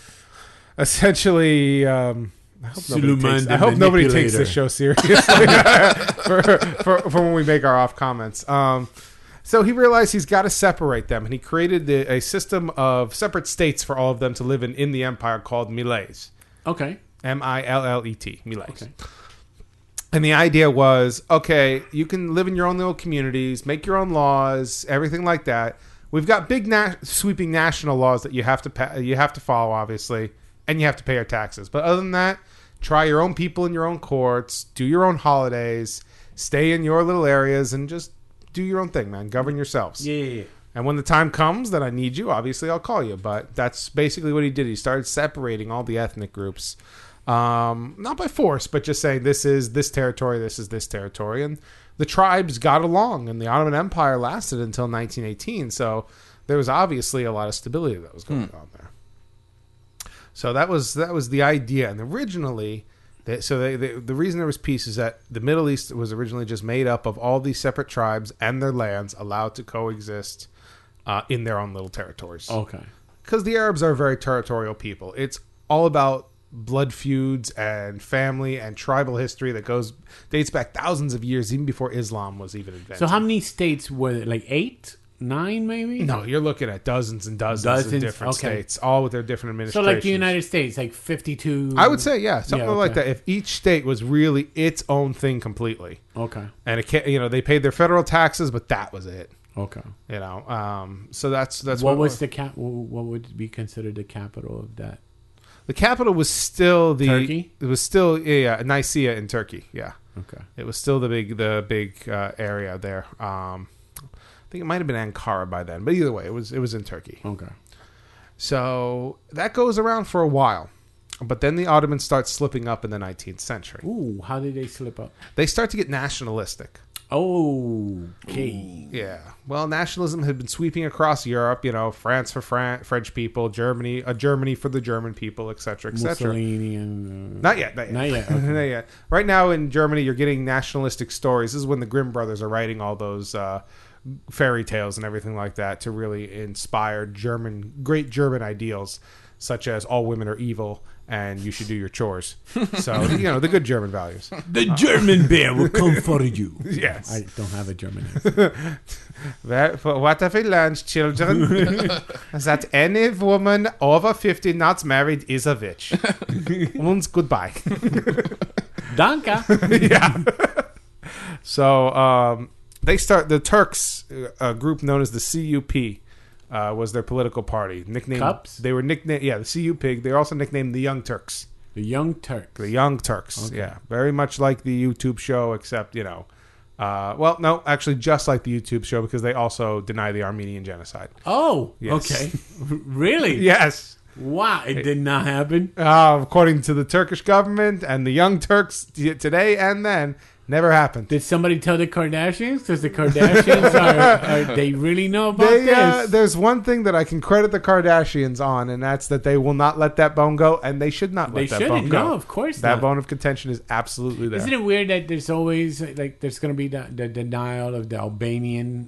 D: essentially.
C: Suleiman
D: I hope nobody
C: the
D: takes
C: manipulator.
D: this show seriously for when we make our off comments. So he realized he's got to separate them, and he created a system of separate states for all of them to live in the empire called Millets.
C: Okay.
D: Millet. Millets.
C: Okay.
D: And the idea was, okay, you can live in your own little communities, make your own laws, everything like that. We've got big sweeping national laws that you have to follow, obviously, and you have to pay your taxes. But other than that, try your own people in your own courts, do your own holidays, stay in your little areas, and just do your own thing, man. Govern yourselves.
C: Yeah.
D: And when the time comes that I need you, obviously I'll call you. But that's basically what he did. He started separating all the ethnic groups. Not by force, but just saying this is this territory, this is this territory. And the tribes got along, and the Ottoman Empire lasted until 1918. So there was obviously a lot of stability that was going on there. So that was the idea. And originally, the reason there was peace is that the Middle East was originally just made up of all these separate tribes and their lands allowed to coexist in their own little territories.
C: Okay.
D: Because the Arabs are a very territorial people. It's all about blood feuds and family and tribal history that dates back thousands of years, even before Islam was even invented.
C: So how many states were there? Like 8, 9, maybe?
D: No, you're looking at dozens and dozens of different
C: okay.
D: states, all with their different
C: So
D: administrations.
C: like the United States, like 52.
D: I would say, yeah, something
C: Yeah, okay.
D: like that. If each state was really its own thing completely,
C: Okay.
D: and they paid their federal taxes, but that was it.
C: Okay.
D: So that's
C: What was the What would be considered the capital of that?
D: the capital was still
C: Turkey?
D: It was still Nicaea in Turkey. Yeah,
C: Okay.
D: it was still the big area there. I think it might have been Ankara by then, but either way, it was in Turkey.
C: Okay.
D: So that goes around for a while, but then the Ottomans start slipping up in the 19th century.
C: Ooh, how did they slip up?
D: They start to get nationalistic.
C: Okay.
D: Yeah. Well, nationalism had been sweeping across Europe. France for French people, Germany for the German people, etc., etc.
C: Mussolini and
D: Not yet.
C: Not yet, okay.
D: Not yet. Right now in Germany, you're getting nationalistic stories. This is when the Grimm brothers are writing all those fairy tales and everything like that to really inspire great German ideals, such as all women are evil and you should do your chores. So, the good German values.
C: the German bear will come for you.
D: Yes.
C: I don't have a German accent.
D: What have we learned, children? That any woman over 50 not married is a witch. And goodbye.
C: Danke.
D: Yeah. So, they start the Turks, a group known as the CUP, was their political party. Nicknamed
C: Cups?
D: They were nicknamed, the CU Pig. They were also nicknamed the Young Turks.
C: The Young Turks.
D: The Young Turks,
C: Okay.
D: yeah. Very much like the YouTube show, except, well, no, actually just like the YouTube show because they also deny the Armenian genocide.
C: Oh,
D: Yes.
C: okay. Really?
D: Yes.
C: Wow, it did not happen.
D: According to the Turkish government and the Young Turks today and then, never happened.
C: Did somebody tell the Kardashians? Because the Kardashians are they really know about this?
D: There's one thing that I can credit the Kardashians on, and that's that they will not let that bone go, and they should not
C: They
D: let that bone
C: shouldn't.
D: go.
C: No, of course
D: That
C: not.
D: bone of contention is absolutely there.
C: Isn't it weird that there's always like there's going to be the denial of the Albanian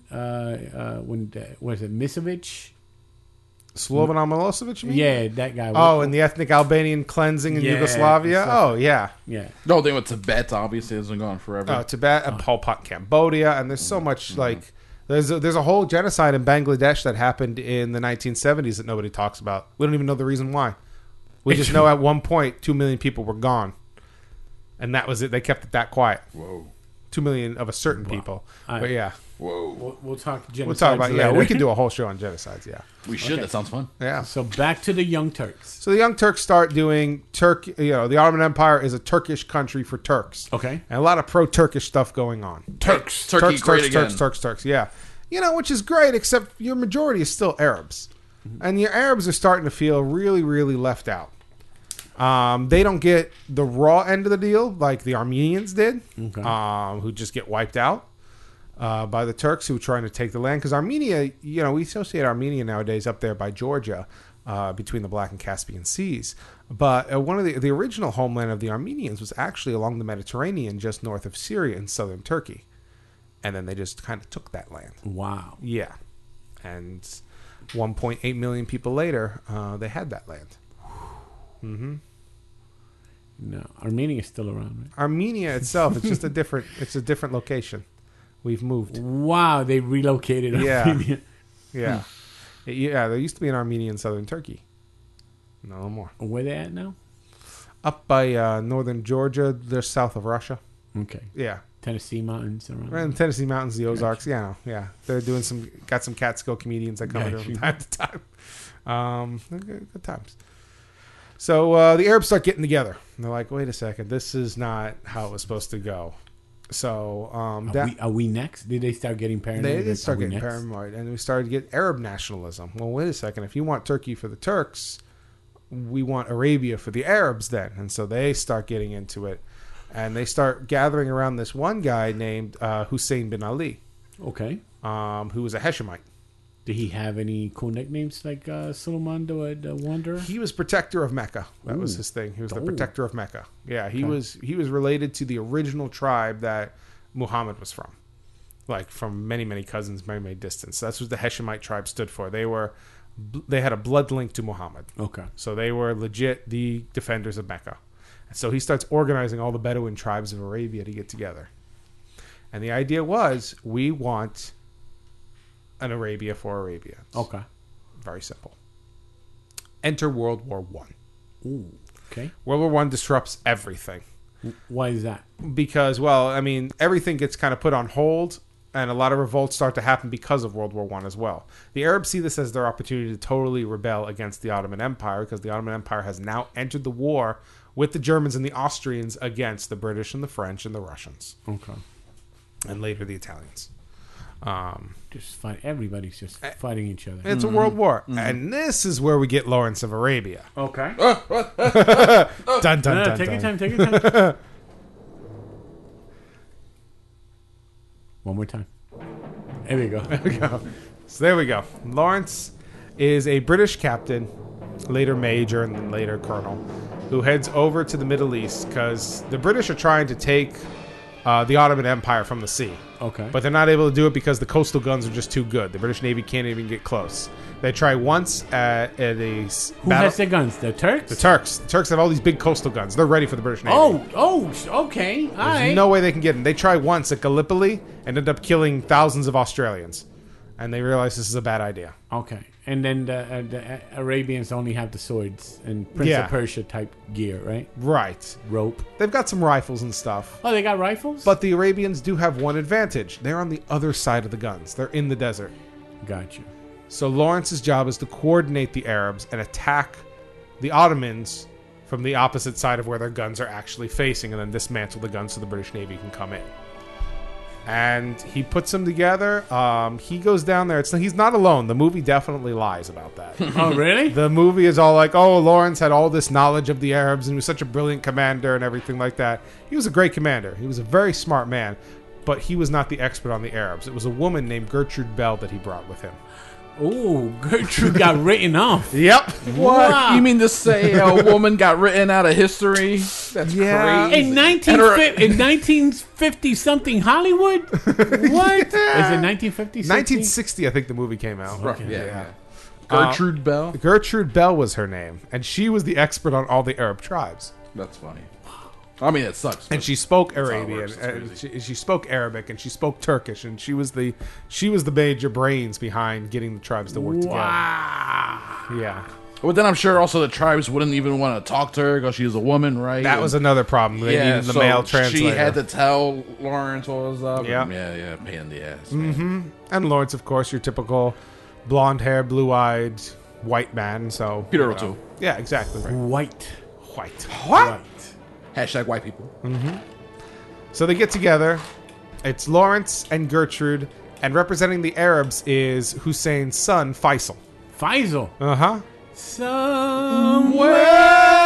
C: was it Misevic?
D: Slobodan Milosevic, you mean?
C: Yeah, that guy.
D: Oh, and the ethnic Albanian cleansing in
C: Yeah,
D: Yugoslavia?
C: so-
D: Oh, yeah.
C: yeah.
E: The whole thing with Tibet obviously hasn't gone forever.
D: Tibet, Pol Pot, Cambodia, and there's so much like there's a whole genocide in Bangladesh that happened in the 1970s that nobody talks about. We don't even know the reason why. We just know at one point 2 million people were gone, and that was it. They kept it that quiet.
E: Whoa.
D: 2 million of a certain people, but yeah,
E: Whoa.
C: We'll talk.
D: we'll talk about
C: later.
D: we can do a whole show on genocides. Yeah,
E: We should. That sounds fun.
D: yeah.
C: So back to the Young Turks.
D: So the Young Turks start doing the Ottoman Empire is a Turkish country for Turks.
C: Okay.
D: And a lot of pro-Turkish stuff going on.
E: Turkey
D: Turks,
E: great
D: Turks,
E: again.
D: Turks, yeah. Which is great, except your majority is still Arabs. And your Arabs are starting to feel really, really left out. They don't get the raw end of the deal like the Armenians did, who just get wiped out by the Turks who are trying to take the land. Because Armenia, we associate Armenia nowadays up there by Georgia, between the Black and Caspian Seas. But one of the original homeland of the Armenians was actually along the Mediterranean, just north of Syria in southern Turkey. And then they just kind of took that land.
C: Wow.
D: Yeah. And 1.8 million people later, they had that land.
C: No, Armenia is still around, right?
D: Armenia itself, it's just a different location. We've moved.
C: Wow, they relocated
D: Yeah.
C: Armenia.
D: Yeah. Yeah, there used to be an Armenia in southern Turkey. No more.
C: Where they at now?
D: Up by northern Georgia, they're south of Russia.
C: Okay.
D: Yeah.
C: Tennessee mountains around.
D: Right in the Tennessee mountains, the Ozarks. Yeah, yeah. They're doing got some Catskill comedians that come in from time to time. Good times. So the Arabs start getting together. And they're like, wait a second, this is not how it was supposed to go. So
C: Are we next? Did they start getting paranoid?
D: they
C: Like,
D: did
C: are
D: start
C: we
D: getting
C: next?
D: paranoid, and we started to get Arab nationalism. Well, wait a second, if you want Turkey for the Turks, we want Arabia for the Arabs then. And so they start getting into it, and they start gathering around this one guy named Hussein bin Ali,
C: Okay.
D: who was a Hashemite.
C: Did he have any cool nicknames like Suleiman the Wanderer?
D: He was protector of Mecca. That was
C: Ooh.
D: his thing. He was the
C: Oh.
D: protector of Mecca. Yeah, he
C: Okay.
D: was related to the original tribe that Muhammad was from, like from many, many cousins, many, many distance. That's what the Hashemite tribe stood for. They had a blood link to Muhammad,
C: Okay.
D: so they were legit the defenders of Mecca. And so he starts organizing all the Bedouin tribes of Arabia to get together, and the idea was we want an Arabia for Arabia.
C: Okay.
D: Very simple. Enter World War One.
C: Ooh. Okay.
D: World War One disrupts everything
C: Why is that?
D: because, well, I mean, everything gets kind of put on hold, and a lot of revolts start to happen because of World War One as well. The Arabs see this as their opportunity to totally rebel against the Ottoman Empire because the Ottoman Empire has now entered the war with the Germans and the Austrians against the British and the French and the Russians,
C: Okay.
D: and later the Italians.
C: Just fight. Everybody's just fighting each other.
D: It's a world war, and this is where we get Lawrence of Arabia.
C: Okay.
D: Dun dun
C: No,
D: dun.
C: take
D: dun.
C: your time. Take your time. One more time. There we go.
D: So there we go. Lawrence is a British captain, later major, and then later colonel, who heads over to the Middle East because the British are trying to take the Ottoman Empire from the sea.
C: Okay.
D: But they're not able to do it because the coastal guns are just too good. The British Navy can't even get close. They try once at a
C: Who has the guns? The Turks?
D: The Turks. The Turks have all these big coastal guns. They're ready for the British Navy.
C: Okay. All
D: There's
C: right.
D: no way they can get them. They try once at Gallipoli and end up killing thousands of Australians. And they realize this is a bad idea.
C: Okay. And then the Arabians only have the swords and Prince
D: Yeah.
C: of Persia type gear, right?
D: Right.
C: Rope.
D: They've got some rifles and stuff.
C: Oh, they got rifles?
D: But the Arabians do have one advantage. They're on the other side of the guns. They're in the desert.
C: Got you.
D: So Lawrence's job is to coordinate the Arabs and attack the Ottomans from the opposite side of where their guns are actually facing, and then dismantle the guns so the British Navy can come in. And he puts them together. He goes down there. He's not alone. The movie definitely lies about that.
C: Oh, really?
D: The movie is all like, oh, Lawrence had all this knowledge of the Arabs and he was such a brilliant commander and everything like that. He was a great commander. He was a very smart man, but he was not the expert on the Arabs. It was a woman named Gertrude Bell that he brought with him.
C: Oh, Gertrude got written off.
D: Yep.
E: What?
C: Wow.
E: You mean to say a woman got written out of history? That's
D: Yeah.
E: crazy.
C: In 1950 something Hollywood? What? Is it 1950?
D: 1960, I think the movie came out.
E: Right, yeah. Gertrude Bell?
D: Gertrude Bell was her name, and she was the expert on all the Arab tribes.
E: That's funny. I mean, it sucks.
D: And she spoke
E: how it
D: Arabian,
E: works. It's
D: and
E: crazy.
D: she spoke Arabic, and she spoke Turkish, and she was the major brains behind getting the tribes to work
C: Wow.
D: together. Yeah,
E: But then I'm sure also the tribes wouldn't even want to talk to her because she's a woman, right?
D: that was another problem. They needed the male translator.
E: She had to tell Lawrence what was up.
D: Yeah.
E: Yeah, pain in the ass. Man.
D: And Lawrence, of course, your typical blonde hair, blue eyed white man. So
E: Peter O'Toole.
D: Yeah, exactly.
C: White.
D: White.
C: White.
E: Hashtag white people.
D: So they get together. It's Lawrence and Gertrude, and representing the Arabs is Hussein's son, Faisal.
C: Faisal.
D: Uh-huh.
C: Somewhere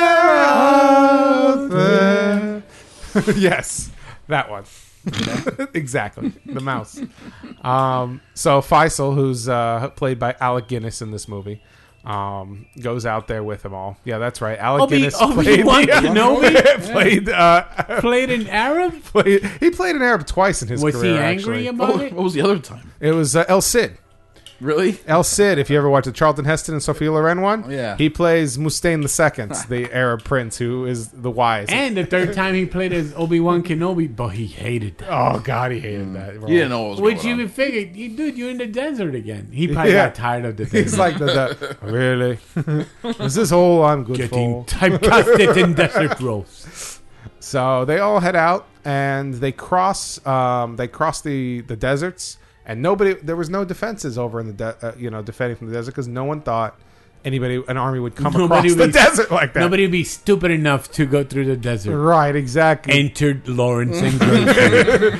D: out there. Yes, that one. Exactly. The mouse. So Faisal, who's played by Alec Guinness in this movie, goes out there with them all. Yeah, that's right. Alec Guinness
C: Obi-Wan Kenobi
D: played
C: played an Arab?
D: he played an Arab twice in his
C: Was
D: career.
C: he angry
D: actually.
C: about it?
E: What was the other time?
D: It was El Cid.
E: Really?
D: El Cid, if you ever watch the Charlton Heston and Sophia Loren one,
E: Yeah.
D: he plays Mustaine II, the Arab prince who is the wise.
C: And the third time he played as Obi-Wan Kenobi, but he hated that.
D: Oh God, he hated that.
E: You didn't know what was
C: Which
E: going
C: you
E: on.
C: figured, dude, you're in the desert again. He probably
D: Yeah.
C: got tired of the desert.
D: He's like the really. Is this all I'm good
C: Getting
D: for?
C: typecasted in desert roles.
D: So they all head out and they cross. They cross the deserts, and there was no defenses over in the defending from the desert because no one thought an army would come across the desert like that.
C: Nobody would be stupid enough to go through the desert.
D: Right, exactly.
C: Entered Lawrence and Gertrude.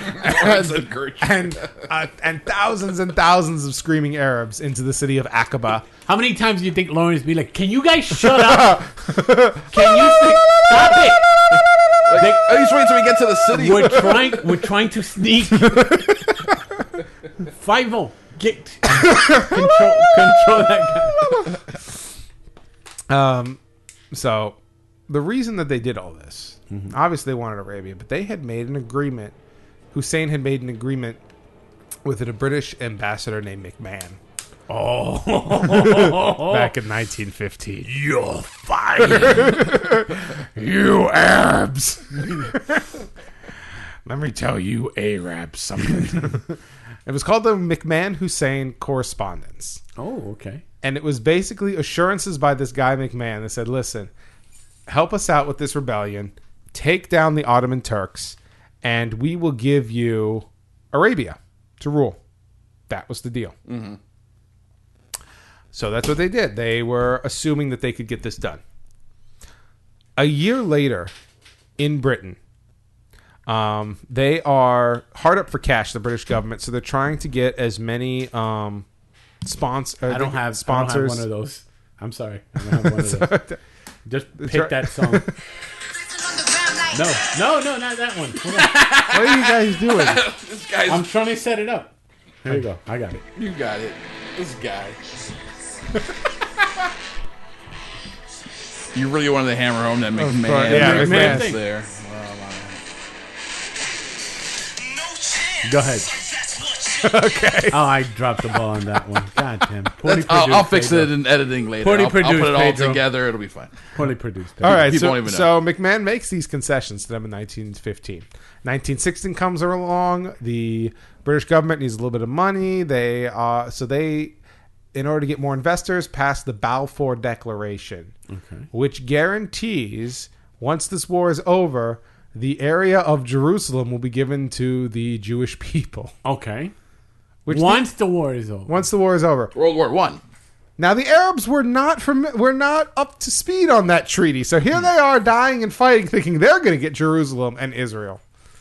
D: And thousands and thousands of screaming Arabs into the city of Aqaba.
C: How many times do you think Lawrence be like, can you guys shut up? Can you stop it?
E: Like, at least wait until we get to the city.
C: We're trying to sneak. 5-0. Get control that guy.
D: So the reason that they did all this, obviously they wanted Arabia, but they had made an agreement. Hussein had made an agreement with a British ambassador named McMahon. Back in 1915.
C: You're fired.
D: You Arabs! Let me tell you Arabs something. It was called the McMahon-Hussein Correspondence.
C: Oh, okay.
D: And it was basically assurances by this guy McMahon that said, listen, help us out with this rebellion, take down the Ottoman Turks, and we will give you Arabia to rule. That was the deal. Mm-hmm. So that's what they did. They were assuming that they could get this done. A year later, in Britain, they are hard up for cash, the British government, so they're trying to get as many sponsors.
C: I don't have one of those. I'm sorry. I don't have one of those. Just pick that song. No, not that one. Hold on.
D: What are you guys doing?
E: This guy's.
C: I'm trying to set it up. There you go. I got it.
E: You got it. This guy. You really wanted to hammer home that
D: course,
E: McMahon.
D: yeah,
C: McMahon
E: McMahon
C: thing.
E: there.
C: Go ahead.
D: Okay.
C: Oh, I dropped the ball on that one. God damn.
E: I'll fix it in editing later.
C: Poorly
E: I'll put
C: produced,
E: it all
C: Pedro.
E: together. It'll be fine.
C: Poorly produced.
D: All right,
E: People
D: so,
E: don't even know.
D: so McMahon makes these concessions to them in 1915. 1916 comes along. The British government needs a little bit of money. They in order to get more investors, passed the Balfour Declaration, which guarantees once this war is over, the area of Jerusalem will be given to the Jewish people.
C: Okay. Once the war is over.
D: Once the war is over.
E: World War One.
D: Now the Arabs were not up to speed on that treaty, so here they are dying and fighting, thinking they're going to get Jerusalem and Israel.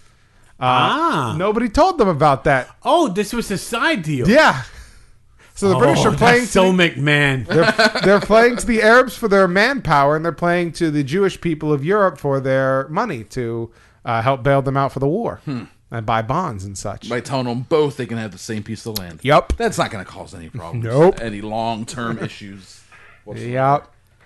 D: Nobody told them about that.
C: Oh, this was a side deal.
D: Yeah. So the British are playing.
C: That's so McMahon.
D: They're playing to the Arabs for their manpower, and they're playing to the Jewish people of Europe for their money to help bail them out for the war and buy bonds and such.
E: By telling them both they can have the same piece of land.
D: Yep.
E: That's not going to cause any problems.
D: Nope.
E: Any long-term issues. whatsoever.
D: Yep.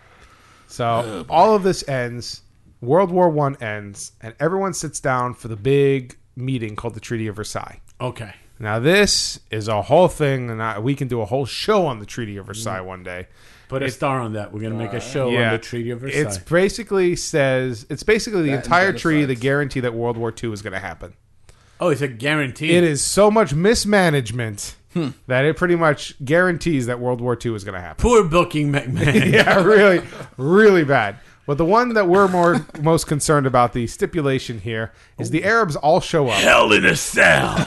D: So all of this ends. World War I ends, and everyone sits down for the big meeting called the Treaty of Versailles.
C: Okay.
D: Now this is a whole thing, and we can do a whole show on the Treaty of Versailles one day.
C: Put a star on that. We're going to make a show on the Treaty of Versailles.
D: It's basically the entire treaty that guarantee that World War II is going to happen.
C: Oh, it's a guarantee.
D: It is so much mismanagement that it pretty much guarantees that World War II is going to happen.
C: Poor booking, McMahon.
D: Yeah, really, really bad. But the one that we're most concerned about, the stipulation here, is the Arabs all show up.
C: Hell in a cell.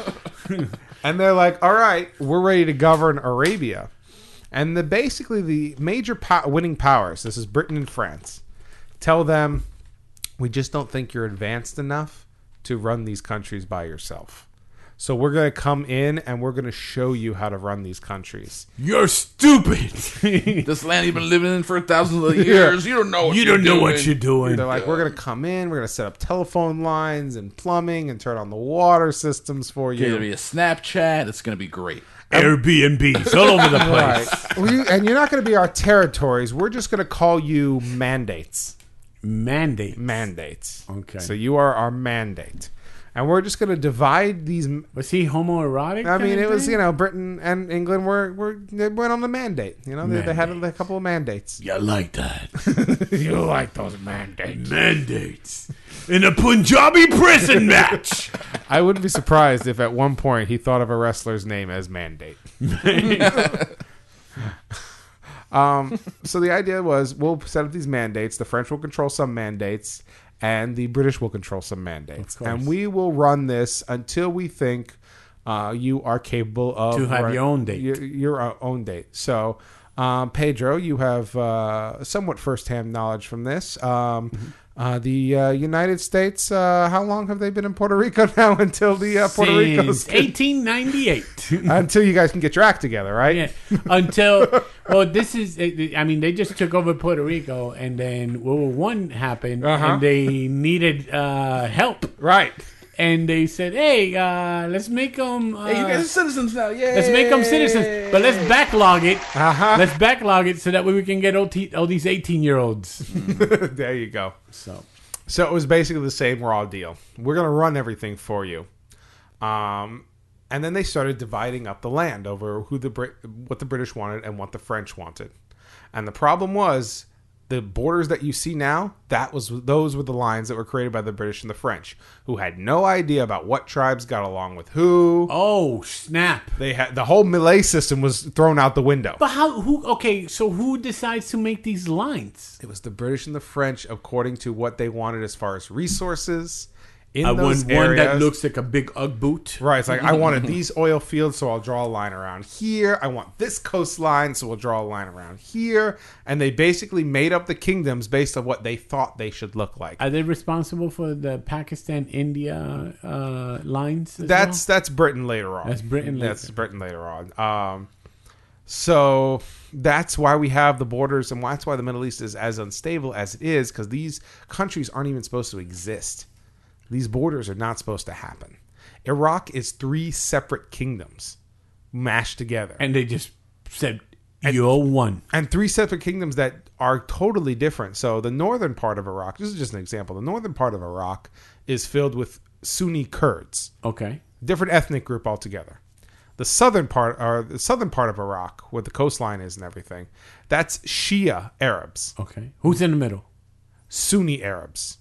D: And they're like, all right, we're ready to govern Arabia. And basically the major winning powers, this is Britain and France, tell them, we just don't think you're advanced enough to run these countries by yourself. So we're going to come in and we're going to show you how to run these countries.
C: You're stupid.
E: This land you've been living in for thousands of years. You don't know what
C: you're doing.
D: They're like, we're going to come in, we're going to set up telephone lines and plumbing and turn on the water systems for you.
E: It's going to be a Snapchat. It's going to be great.
C: Airbnbs all over the place.
D: Right. And you're not going to be our territories. We're just going to call you mandates. Mandates.
C: Okay.
D: So you are our mandate. And we're just going to divide these.
C: Was he homoerotic?
D: I mean, it was, Britain and England they went on the mandate. They had a couple of mandates.
C: You like that?
D: You like those mandates.
C: Mandates. In a Punjabi prison match.
D: I wouldn't be surprised if at one point he thought of a wrestler's name as Mandate. So the idea was we'll set up these mandates. The French will control some mandates. And the British will control some mandates. And we will run this until we think you are capable of...
C: To have your own date.
D: Your own date. So, Pedro, you have somewhat firsthand knowledge from this. The United States, how long have they been in Puerto Rico now until the Puerto Rico's...
C: Since 1898.
D: Until you guys can get your act together, right?
C: Yeah. Until... Well, this is... I mean, they just took over Puerto Rico, and then World War I happened, and they needed help.
D: Right.
C: And they said, hey, let's make them...
E: Hey, you guys are citizens now. Yay.
C: Let's make them citizens. But let's backlog it.
D: Let's
C: backlog it so that way we can get all these 18-year-olds.
D: There you go. So it was basically the same raw deal. We're going to run everything for you. And then they started dividing up the land over what the British wanted and what the French wanted. And the problem was the borders that you see now, those were the lines that were created by the British and the French, who had no idea about what tribes got along with who.
C: Oh, snap.
D: They had the whole Malay system was thrown out the window.
C: But so who decides to make these lines?
D: It was the British and the French according to what they wanted as far as resources.
C: I want one that looks like a big Ugg boot.
D: Right. It's like, I wanted these oil fields, so I'll draw a line around here. I want this coastline, so we'll draw a line around here. And they basically made up the kingdoms based on what they thought they should look like.
C: Are they responsible for the Pakistan-India lines?
D: That's Britain later on.
C: That's Britain
D: later on. So that's why we have the borders, and that's why the Middle East is as unstable as it is, because these countries aren't even supposed to exist. These borders are not supposed to happen. Iraq is 3 separate kingdoms mashed together.
C: And they just said, you're one.
D: And 3 separate kingdoms that are totally different. So the northern part of Iraq, this is just an example, the northern part of Iraq is filled with Sunni Kurds.
C: Okay.
D: Different ethnic group altogether. The southern part of Iraq, where the coastline is and everything, that's Shia Arabs.
C: Okay. Who's in the middle?
D: Sunni Arabs.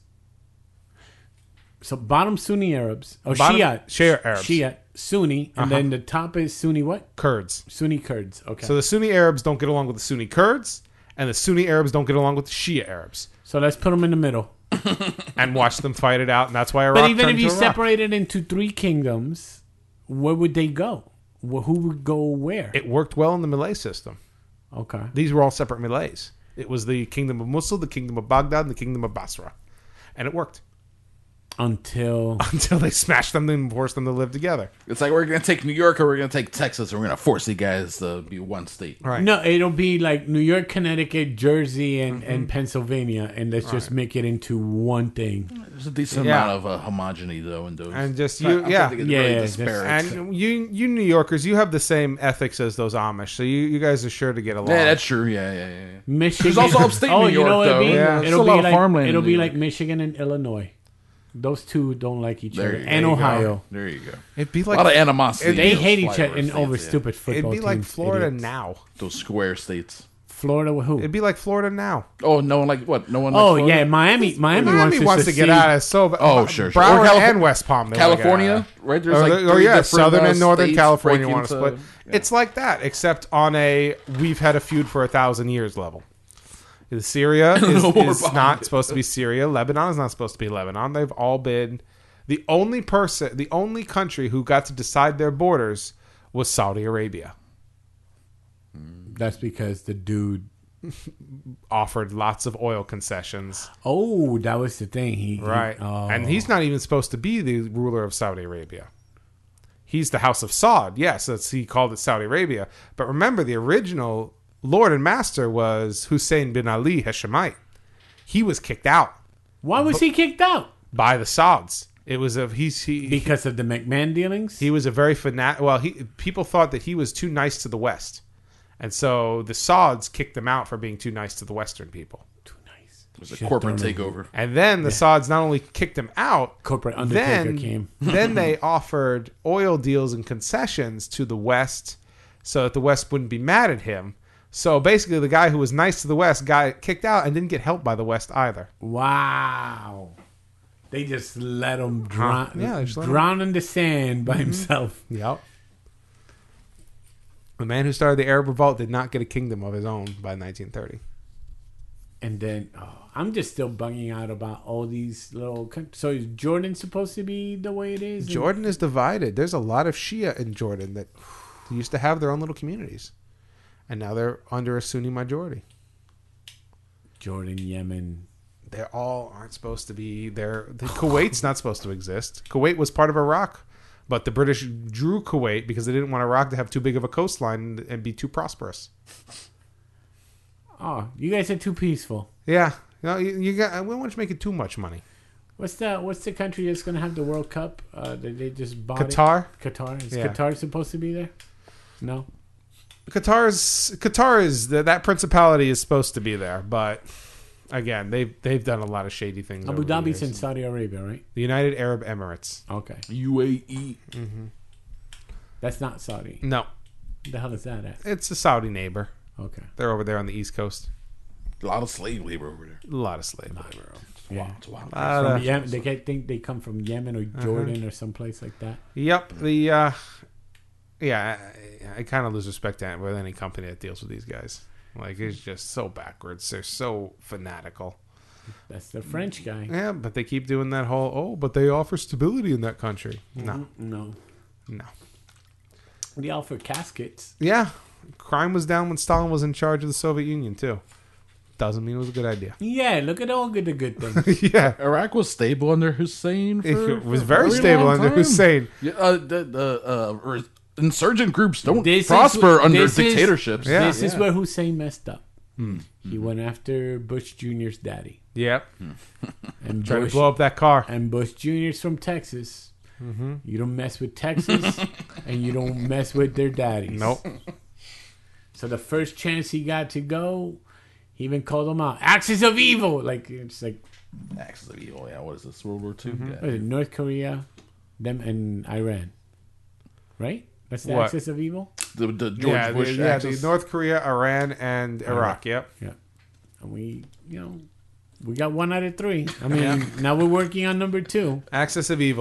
C: So bottom Sunni Arabs. Oh,
D: Shia Arabs.
C: Shia, Sunni. And then the top is Sunni what?
D: Kurds.
C: Sunni Kurds. Okay.
D: So the Sunni Arabs don't get along with the Sunni Kurds, and the Sunni Arabs don't get along with the Shia Arabs.
C: So let's put them in the middle.
D: And watch them fight it out, and that's why Iraq
C: But even if you
D: Iraq.
C: separate it into 3 kingdoms, where would they go? Who would go where?
D: It worked well in the Malay system.
C: Okay.
D: These were all separate Malays. It was the kingdom of Mosul, the kingdom of Baghdad, and the kingdom of Basra. And it worked.
C: Until
D: They smashed them and forced them to live together.
E: It's like we're gonna take New York or we're gonna take Texas and we're gonna force you guys to be one state.
D: Right.
C: no, it'll be like New York, Connecticut, Jersey, and Pennsylvania, and let's just make it into one thing.
E: There's a decent
D: Yeah.
E: amount of homogeneity though in those.
D: And just
E: I'm
D: you,
E: trying
D: yeah.
E: to think of the really
C: Yeah,
E: disparate.
D: And you New Yorkers, you have the same ethics as those Amish, so you guys are sure to get along.
E: Yeah, that's true. Yeah.
C: Michigan.
E: There's also upstate
C: oh,
E: New
C: you
E: York,
C: know what it'll
E: though.
C: be?
D: Yeah.
E: There's
C: It'll
E: still a lot
C: be
E: of
C: like
E: farmland
C: it'll
E: in
C: be
E: New
C: like
E: York.
C: Michigan and Illinois. Those two don't like each
E: There
C: other,
E: you
C: and
E: go.
C: Ohio.
E: There you go.
D: It'd be
E: A lot of
D: like
E: animosity.
C: They
E: in those
C: hate each other
E: flyover
C: and
E: states,
C: over
E: yeah.
C: stupid football
D: it'd be like
C: teams,
D: Florida
C: idiots.
D: now.
E: Those square states.
C: Florida with who?
D: It'd be like Florida now.
E: Oh, no one like what? No one. Likes
C: Oh
E: Florida?
C: yeah, Miami
D: Miami wants to get
C: see-
D: out of so bad.
E: Oh, sure.
D: Broward
E: Or
D: and West Palm. they wanna get out
E: California,
D: of.
E: right? There's
D: Or,
E: like
D: or
E: three
D: yeah,
E: different,
D: Southern and Northern
E: states
D: California
E: breaking
D: want to split.
E: yeah.
D: It's like that, except on a we've had a feud for 1,000 years level. Syria is
E: more
D: not
E: bond.
D: supposed to be Syria. Lebanon is not supposed to be Lebanon. They've all been the only country who got to decide their borders was Saudi Arabia.
C: That's because the dude.
D: Offered lots of oil concessions.
C: Oh, that was the thing.
D: Right.
C: Oh.
D: And he's not even supposed to be the ruler of Saudi Arabia. He's the House of Saud. Yes, he called it Saudi Arabia. But remember, the original Lord and Master was Hussein bin Ali Hashemite. He was kicked out
C: Why was he kicked out?
D: by the Sauds. It was
C: Because of the McMahon dealings.
D: he was a very fanatic. Well, people thought that he was too nice to the West. And so the Sauds kicked him out for being too nice to the Western people.
C: Too nice.
E: It was a corporate takeover.
D: And then the Sauds not only kicked him out,
C: Corporate Undertaker
D: then,
C: came.
D: then they offered oil deals and concessions to the West so that the West wouldn't be mad at him. So basically, the guy who was nice to the West got kicked out and didn't get helped by the West either.
C: Wow. They just let him drown,
D: Yeah, they just let him-
C: drown in the sand by himself.
D: Yep. The man who started the Arab Revolt did not get a kingdom of his own by 1930.
C: And then I'm just still bugging out about all these little. So is Jordan supposed to be the way it is?
D: Jordan is divided. There's a lot of Shia in Jordan that used to have their own little communities. And now they're under a Sunni majority.
C: Jordan, Yemen.
D: They all aren't supposed to be there. Kuwait's not supposed to exist. Kuwait was part of Iraq, but the British drew Kuwait because they didn't want Iraq to have too big of a coastline and be too prosperous.
C: Oh, you guys are too peaceful.
D: Yeah, you got. We don't want you making too much money.
C: What's the country that's going to have the World Cup? They just bought
D: Qatar.
C: it? Qatar. Is
D: Yeah.
C: Qatar supposed to be there? No.
D: Qatar is that principality is supposed to be there, but again, they've done a lot of shady things.
C: Abu
D: over the
C: Dhabi's
D: years.
C: in Saudi Arabia, right?
D: The United Arab Emirates.
C: Okay.
E: UAE.
C: That's not Saudi.
D: No,
C: The hell is that at?
D: it's a Saudi neighbor.
C: Okay.
D: They're over there on the East Coast.
E: A lot of slave labor over there.
D: A lot of slave labor.
C: Yeah.
E: It's wild.
C: From Yemen, they think they come from Yemen or Jordan or someplace like that.
D: Yep. I kind of lose respect to with any company that deals with these guys. Like, it's just so backwards. They're so fanatical.
C: That's the French guy.
D: Yeah, but they keep doing that whole, but they offer stability in that country. No.
C: No. They offer caskets.
D: Yeah. Crime was down when Stalin was in charge of the Soviet Union, too. Doesn't mean it was a good idea.
C: Yeah, look at all the good things.
D: Yeah.
E: Iraq was stable under Hussein.
D: It was very stable under Hussein.
E: Yeah, the insurgent groups don't
C: This is-
E: prosper under
C: this is-
E: dictatorships.
D: Yeah.
C: This is where Hussein messed up. He went after Bush Jr.'s daddy.
D: Yep.
C: And
D: Trying to
C: Bush,
D: blow up that car.
C: and Bush Jr.'s from Texas. You don't mess with Texas, and you don't mess with their daddies.
D: Nope.
C: So the first chance he got to go, he even called them out. Axis of evil. Like, it's like,
E: Axis of evil. Yeah, what is this? World War II?
C: what is it, North Korea, them, and Iran. Right? That's the
D: What?
C: axis of evil?
E: The George Bush
D: the
E: axis.
D: North Korea, Iran, and Iraq. Yep.
C: Yeah. And we got 1 out of 3. I mean, now we're working on number 2.
D: Axis of evil.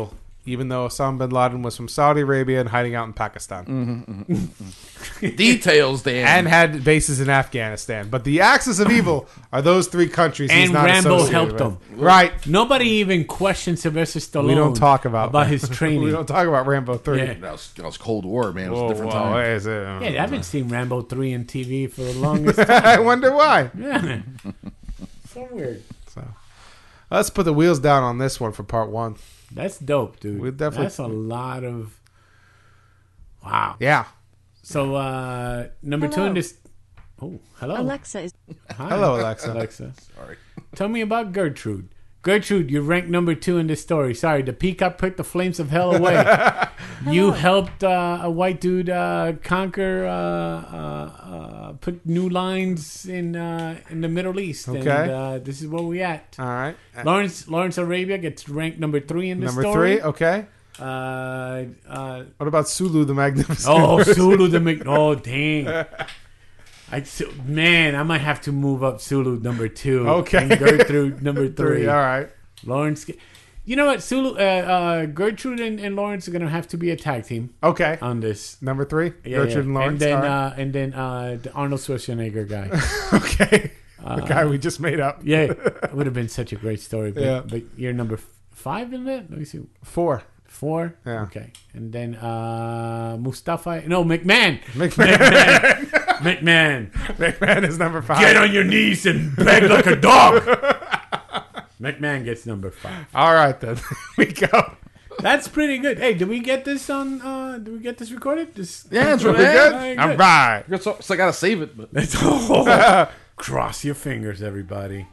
D: even though Osama bin Laden was from Saudi Arabia and hiding out in Pakistan.
E: Details, Dan.
D: And had bases in Afghanistan. But the axis of evil are those three countries he's
C: And
D: not
C: Rambo
D: associated
C: helped
D: with.
C: him.
D: Right.
C: Nobody even questioned Sylvester Stallone.
D: We don't talk about
C: his training.
D: We don't talk about Rambo 3.
C: Yeah.
E: that was Cold War, man. It was
D: Whoa,
E: a different
D: whoa,
E: time.
D: what is it?
C: Yeah, I haven't seen Rambo 3 on TV for the longest time.
D: I wonder why.
C: Yeah. So weird.
D: So, let's put the wheels down on this one for part 1.
C: That's dope, dude.
D: We definitely-
C: That's a lot of... Wow.
D: Yeah.
C: So, number 2 in this... Oh, hello.
F: Alexa is
C: Hi.
D: Hello, Alexa.
C: Alexa.
E: Sorry.
C: Tell me about Gertrude. Gertrude, you're ranked number 2 in this story. Sorry, the peacock put the flames of hell away. You helped a white dude conquer, put new lines in the Middle East.
D: Okay.
C: And this is where we at.
D: All right.
C: Lawrence Arabia gets ranked number 3 in this
D: Number
C: story.
D: 3, okay. What about Sulu the Magnificent?
C: Oh, Sulu the Oh, dang. Man, I might have to move up Sulu number 2.
D: Okay.
C: And Gertrude number 3.
D: All right.
C: Lawrence. You know what? Sulu, Gertrude and Lawrence are going to have to be a tag team
D: Okay.
C: on this.
D: Number 3,
C: Yeah,
D: Gertrude and Lawrence.
C: And then,
D: all right.
C: the Arnold Schwarzenegger guy.
D: Okay. The guy we just made up.
C: Yeah, it would have been such a great story. But,
D: Yeah.
C: but you're number 5 in that? Let me see.
D: 4.
C: 4?
D: Yeah.
C: Okay. And then Mustafa. No, McMahon.
D: McMahon.
C: McMahon.
D: McMahon is number 5.
C: Get on your knees and beg like a dog. McMahon gets number 5.
D: All right, then. Here we go.
C: That's pretty good. Hey, did we get this on? Did we get this recorded? This,
E: Yeah, it's
D: We
E: really
D: good?
C: Alright,
D: All
C: good.
D: right.
E: So I gotta save it, but
C: It's cross your fingers, everybody.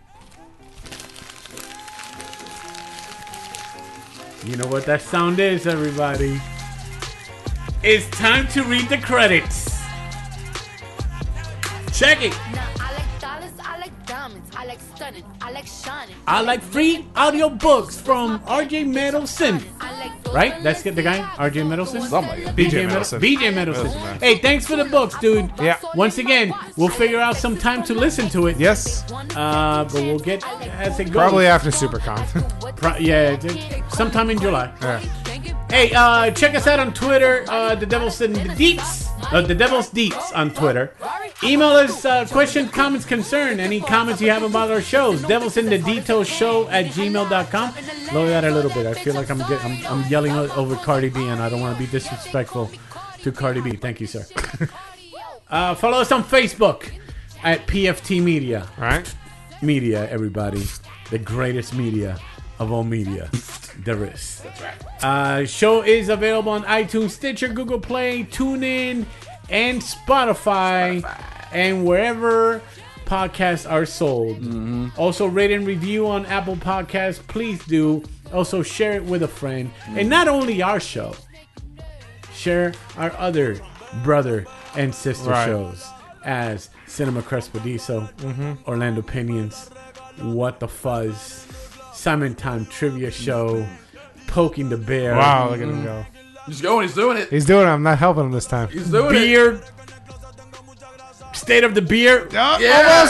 C: You know what that sound is, everybody. It's time to read the credits. Check it.
G: Now I like dollars, I like diamonds, I like stunning, I like shining.
C: I like free audiobooks from RJ Middleton.
G: I like those
C: Right? That's the guy? RJ Middleton?
E: something like that.
D: BJ Middleton.
C: BJ Middleton. Hey, thanks for the books, dude.
D: Yeah.
C: Once again, we'll figure out some time to listen to it.
D: Yes.
C: But we'll get as it goes.
D: Probably after SuperCon.
C: Sometime in July.
D: Yeah.
C: Hey, check us out on Twitter. The Devil's and the Deets. The Devil's Deets on Twitter. Email us question, comments, concern. Any comments you have about our shows. Devils in the Details Show at gmail.com. Lower that a little bit. I feel like I'm yelling over Cardi B, and I don't want to be disrespectful to Cardi B. Thank you, sir. Follow us on Facebook at PFT Media.
D: All right.
C: Media, everybody. The greatest media of all media there is. That's right. Show is available on iTunes, Stitcher, Google Play, TuneIn, and Spotify, and wherever podcasts are sold. Also, rate and review on Apple Podcasts. Please do. Also, share it with a friend. And not only our show, share our other brother and sister
D: Right.
C: shows as Cinema Crespediso, Orlando Pinions, What the Fuzz, Simon Time Trivia Show, Poking the Bear,
D: Wow, look at him go.
E: He's going. He's doing it.
D: He's doing it. I'm not helping him this time.
E: He's doing it.
C: Beer, State of the Beer
E: Yeah.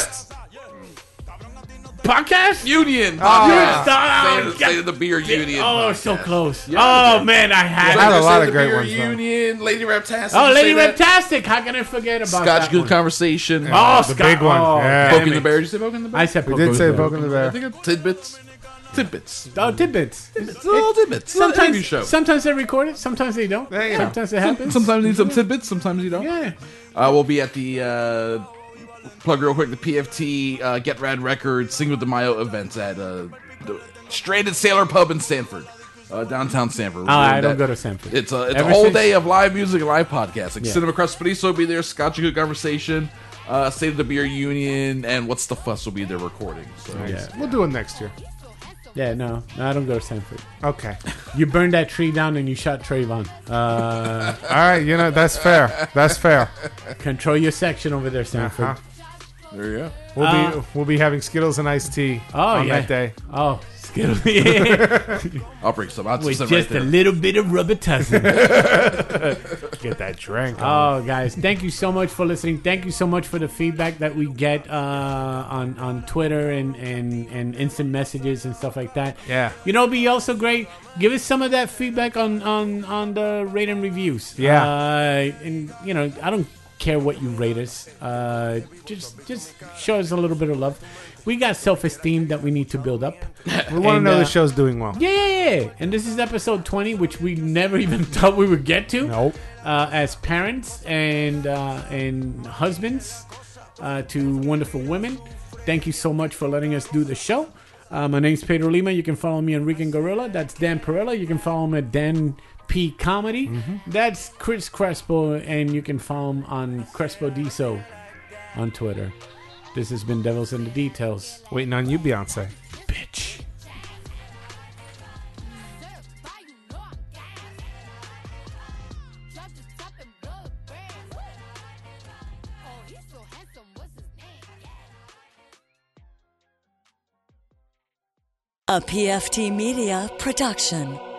C: podcast.
E: Union.
C: Ah.
E: Podcast.
C: Oh,
E: State of the Beer Union.
C: Oh,
E: podcast.
C: so close.
E: Yeah,
C: Oh
E: okay.
C: man, I had
D: had
C: it.
D: a lot of
E: State
D: great
E: Beer
D: ones, though.
E: Union. Lady Raptastic.
C: Oh,
E: you
C: Lady
E: say that?
C: Raptastic. How can I forget about
E: Scotch
C: that
E: Good
C: one?
E: Conversation.
C: Oh,
D: the
C: Scott.
D: big one.
C: Oh,
D: Yeah.
C: damn
E: Poking the
C: it.
E: Bear. Did you say Poking the Bear?
C: I said
D: We
C: Poking
D: did
C: the
D: say
C: Bear.
D: Poking the
E: I
D: Bear.
E: think it's tidbits. Tidbits.
C: Oh, tidbits.
E: It's little tidbits. It's a review show.
C: Sometimes they record it. Sometimes they don't.
D: Yeah, you know.
C: Sometimes it happens.
E: Sometimes you need some tidbits. Sometimes you don't.
C: Yeah.
E: We'll be at the plug real quick. The PFT Get Rad Records Sing with the Mayo events at the Stranded Sailor Pub in Sanford, downtown Sanford.
C: Oh, I don't go to Sanford.
E: It's a
C: Ever
E: whole
C: since-
E: day of live music and live podcasting.
C: Yeah.
E: Cinema Crespediso will be there. Scotch Good Conversation. State of the Beer Union and What's the Fuss will be there recording. So
C: Yeah.
D: We'll do it next year.
C: Yeah, no, I don't go to Sanford.
D: Okay.
C: You burned that tree down and you shot Trayvon.
D: All right. You know, that's fair. That's fair.
C: Control your section over there, Sanford.
D: Uh-huh.
E: there you go.
D: We'll be having Skittles and iced tea
C: Oh,
D: on
C: yeah.
D: that day.
C: Oh, Skittle. Yeah.
E: I'll bring some. I'll
C: With
E: sit
C: just
E: right
C: a
E: there.
C: little bit of rubber tussin.
D: Get that drink on.
C: Oh, guys, thank you so much for listening. Thank you so much for the feedback that we get on Twitter and instant messages and stuff like that.
D: Yeah.
C: You know, it'd be also great. Give us some of that feedback on the rate and reviews.
D: Yeah.
C: And, you know, I don't care what you rate us. Just show us a little bit of love. We got self-esteem that we need to build up.
D: We want to
C: And,
D: know the show's doing well.
C: Yeah. And this is episode 20, which we never even thought we would get to.
D: Nope.
C: As parents and husbands to wonderful women. Thank you so much for letting us do the show. My name's Pedro Lima. You can follow me on Rican Gorilla. That's Dan Perella. You can follow him at Dan P Comedy. That's Chris Crespo, and you can follow him on Crespo Diso on Twitter. This has been Devils in the Details.
D: Waiting on you, Beyonce.
C: Bitch.
F: A PFT Media production.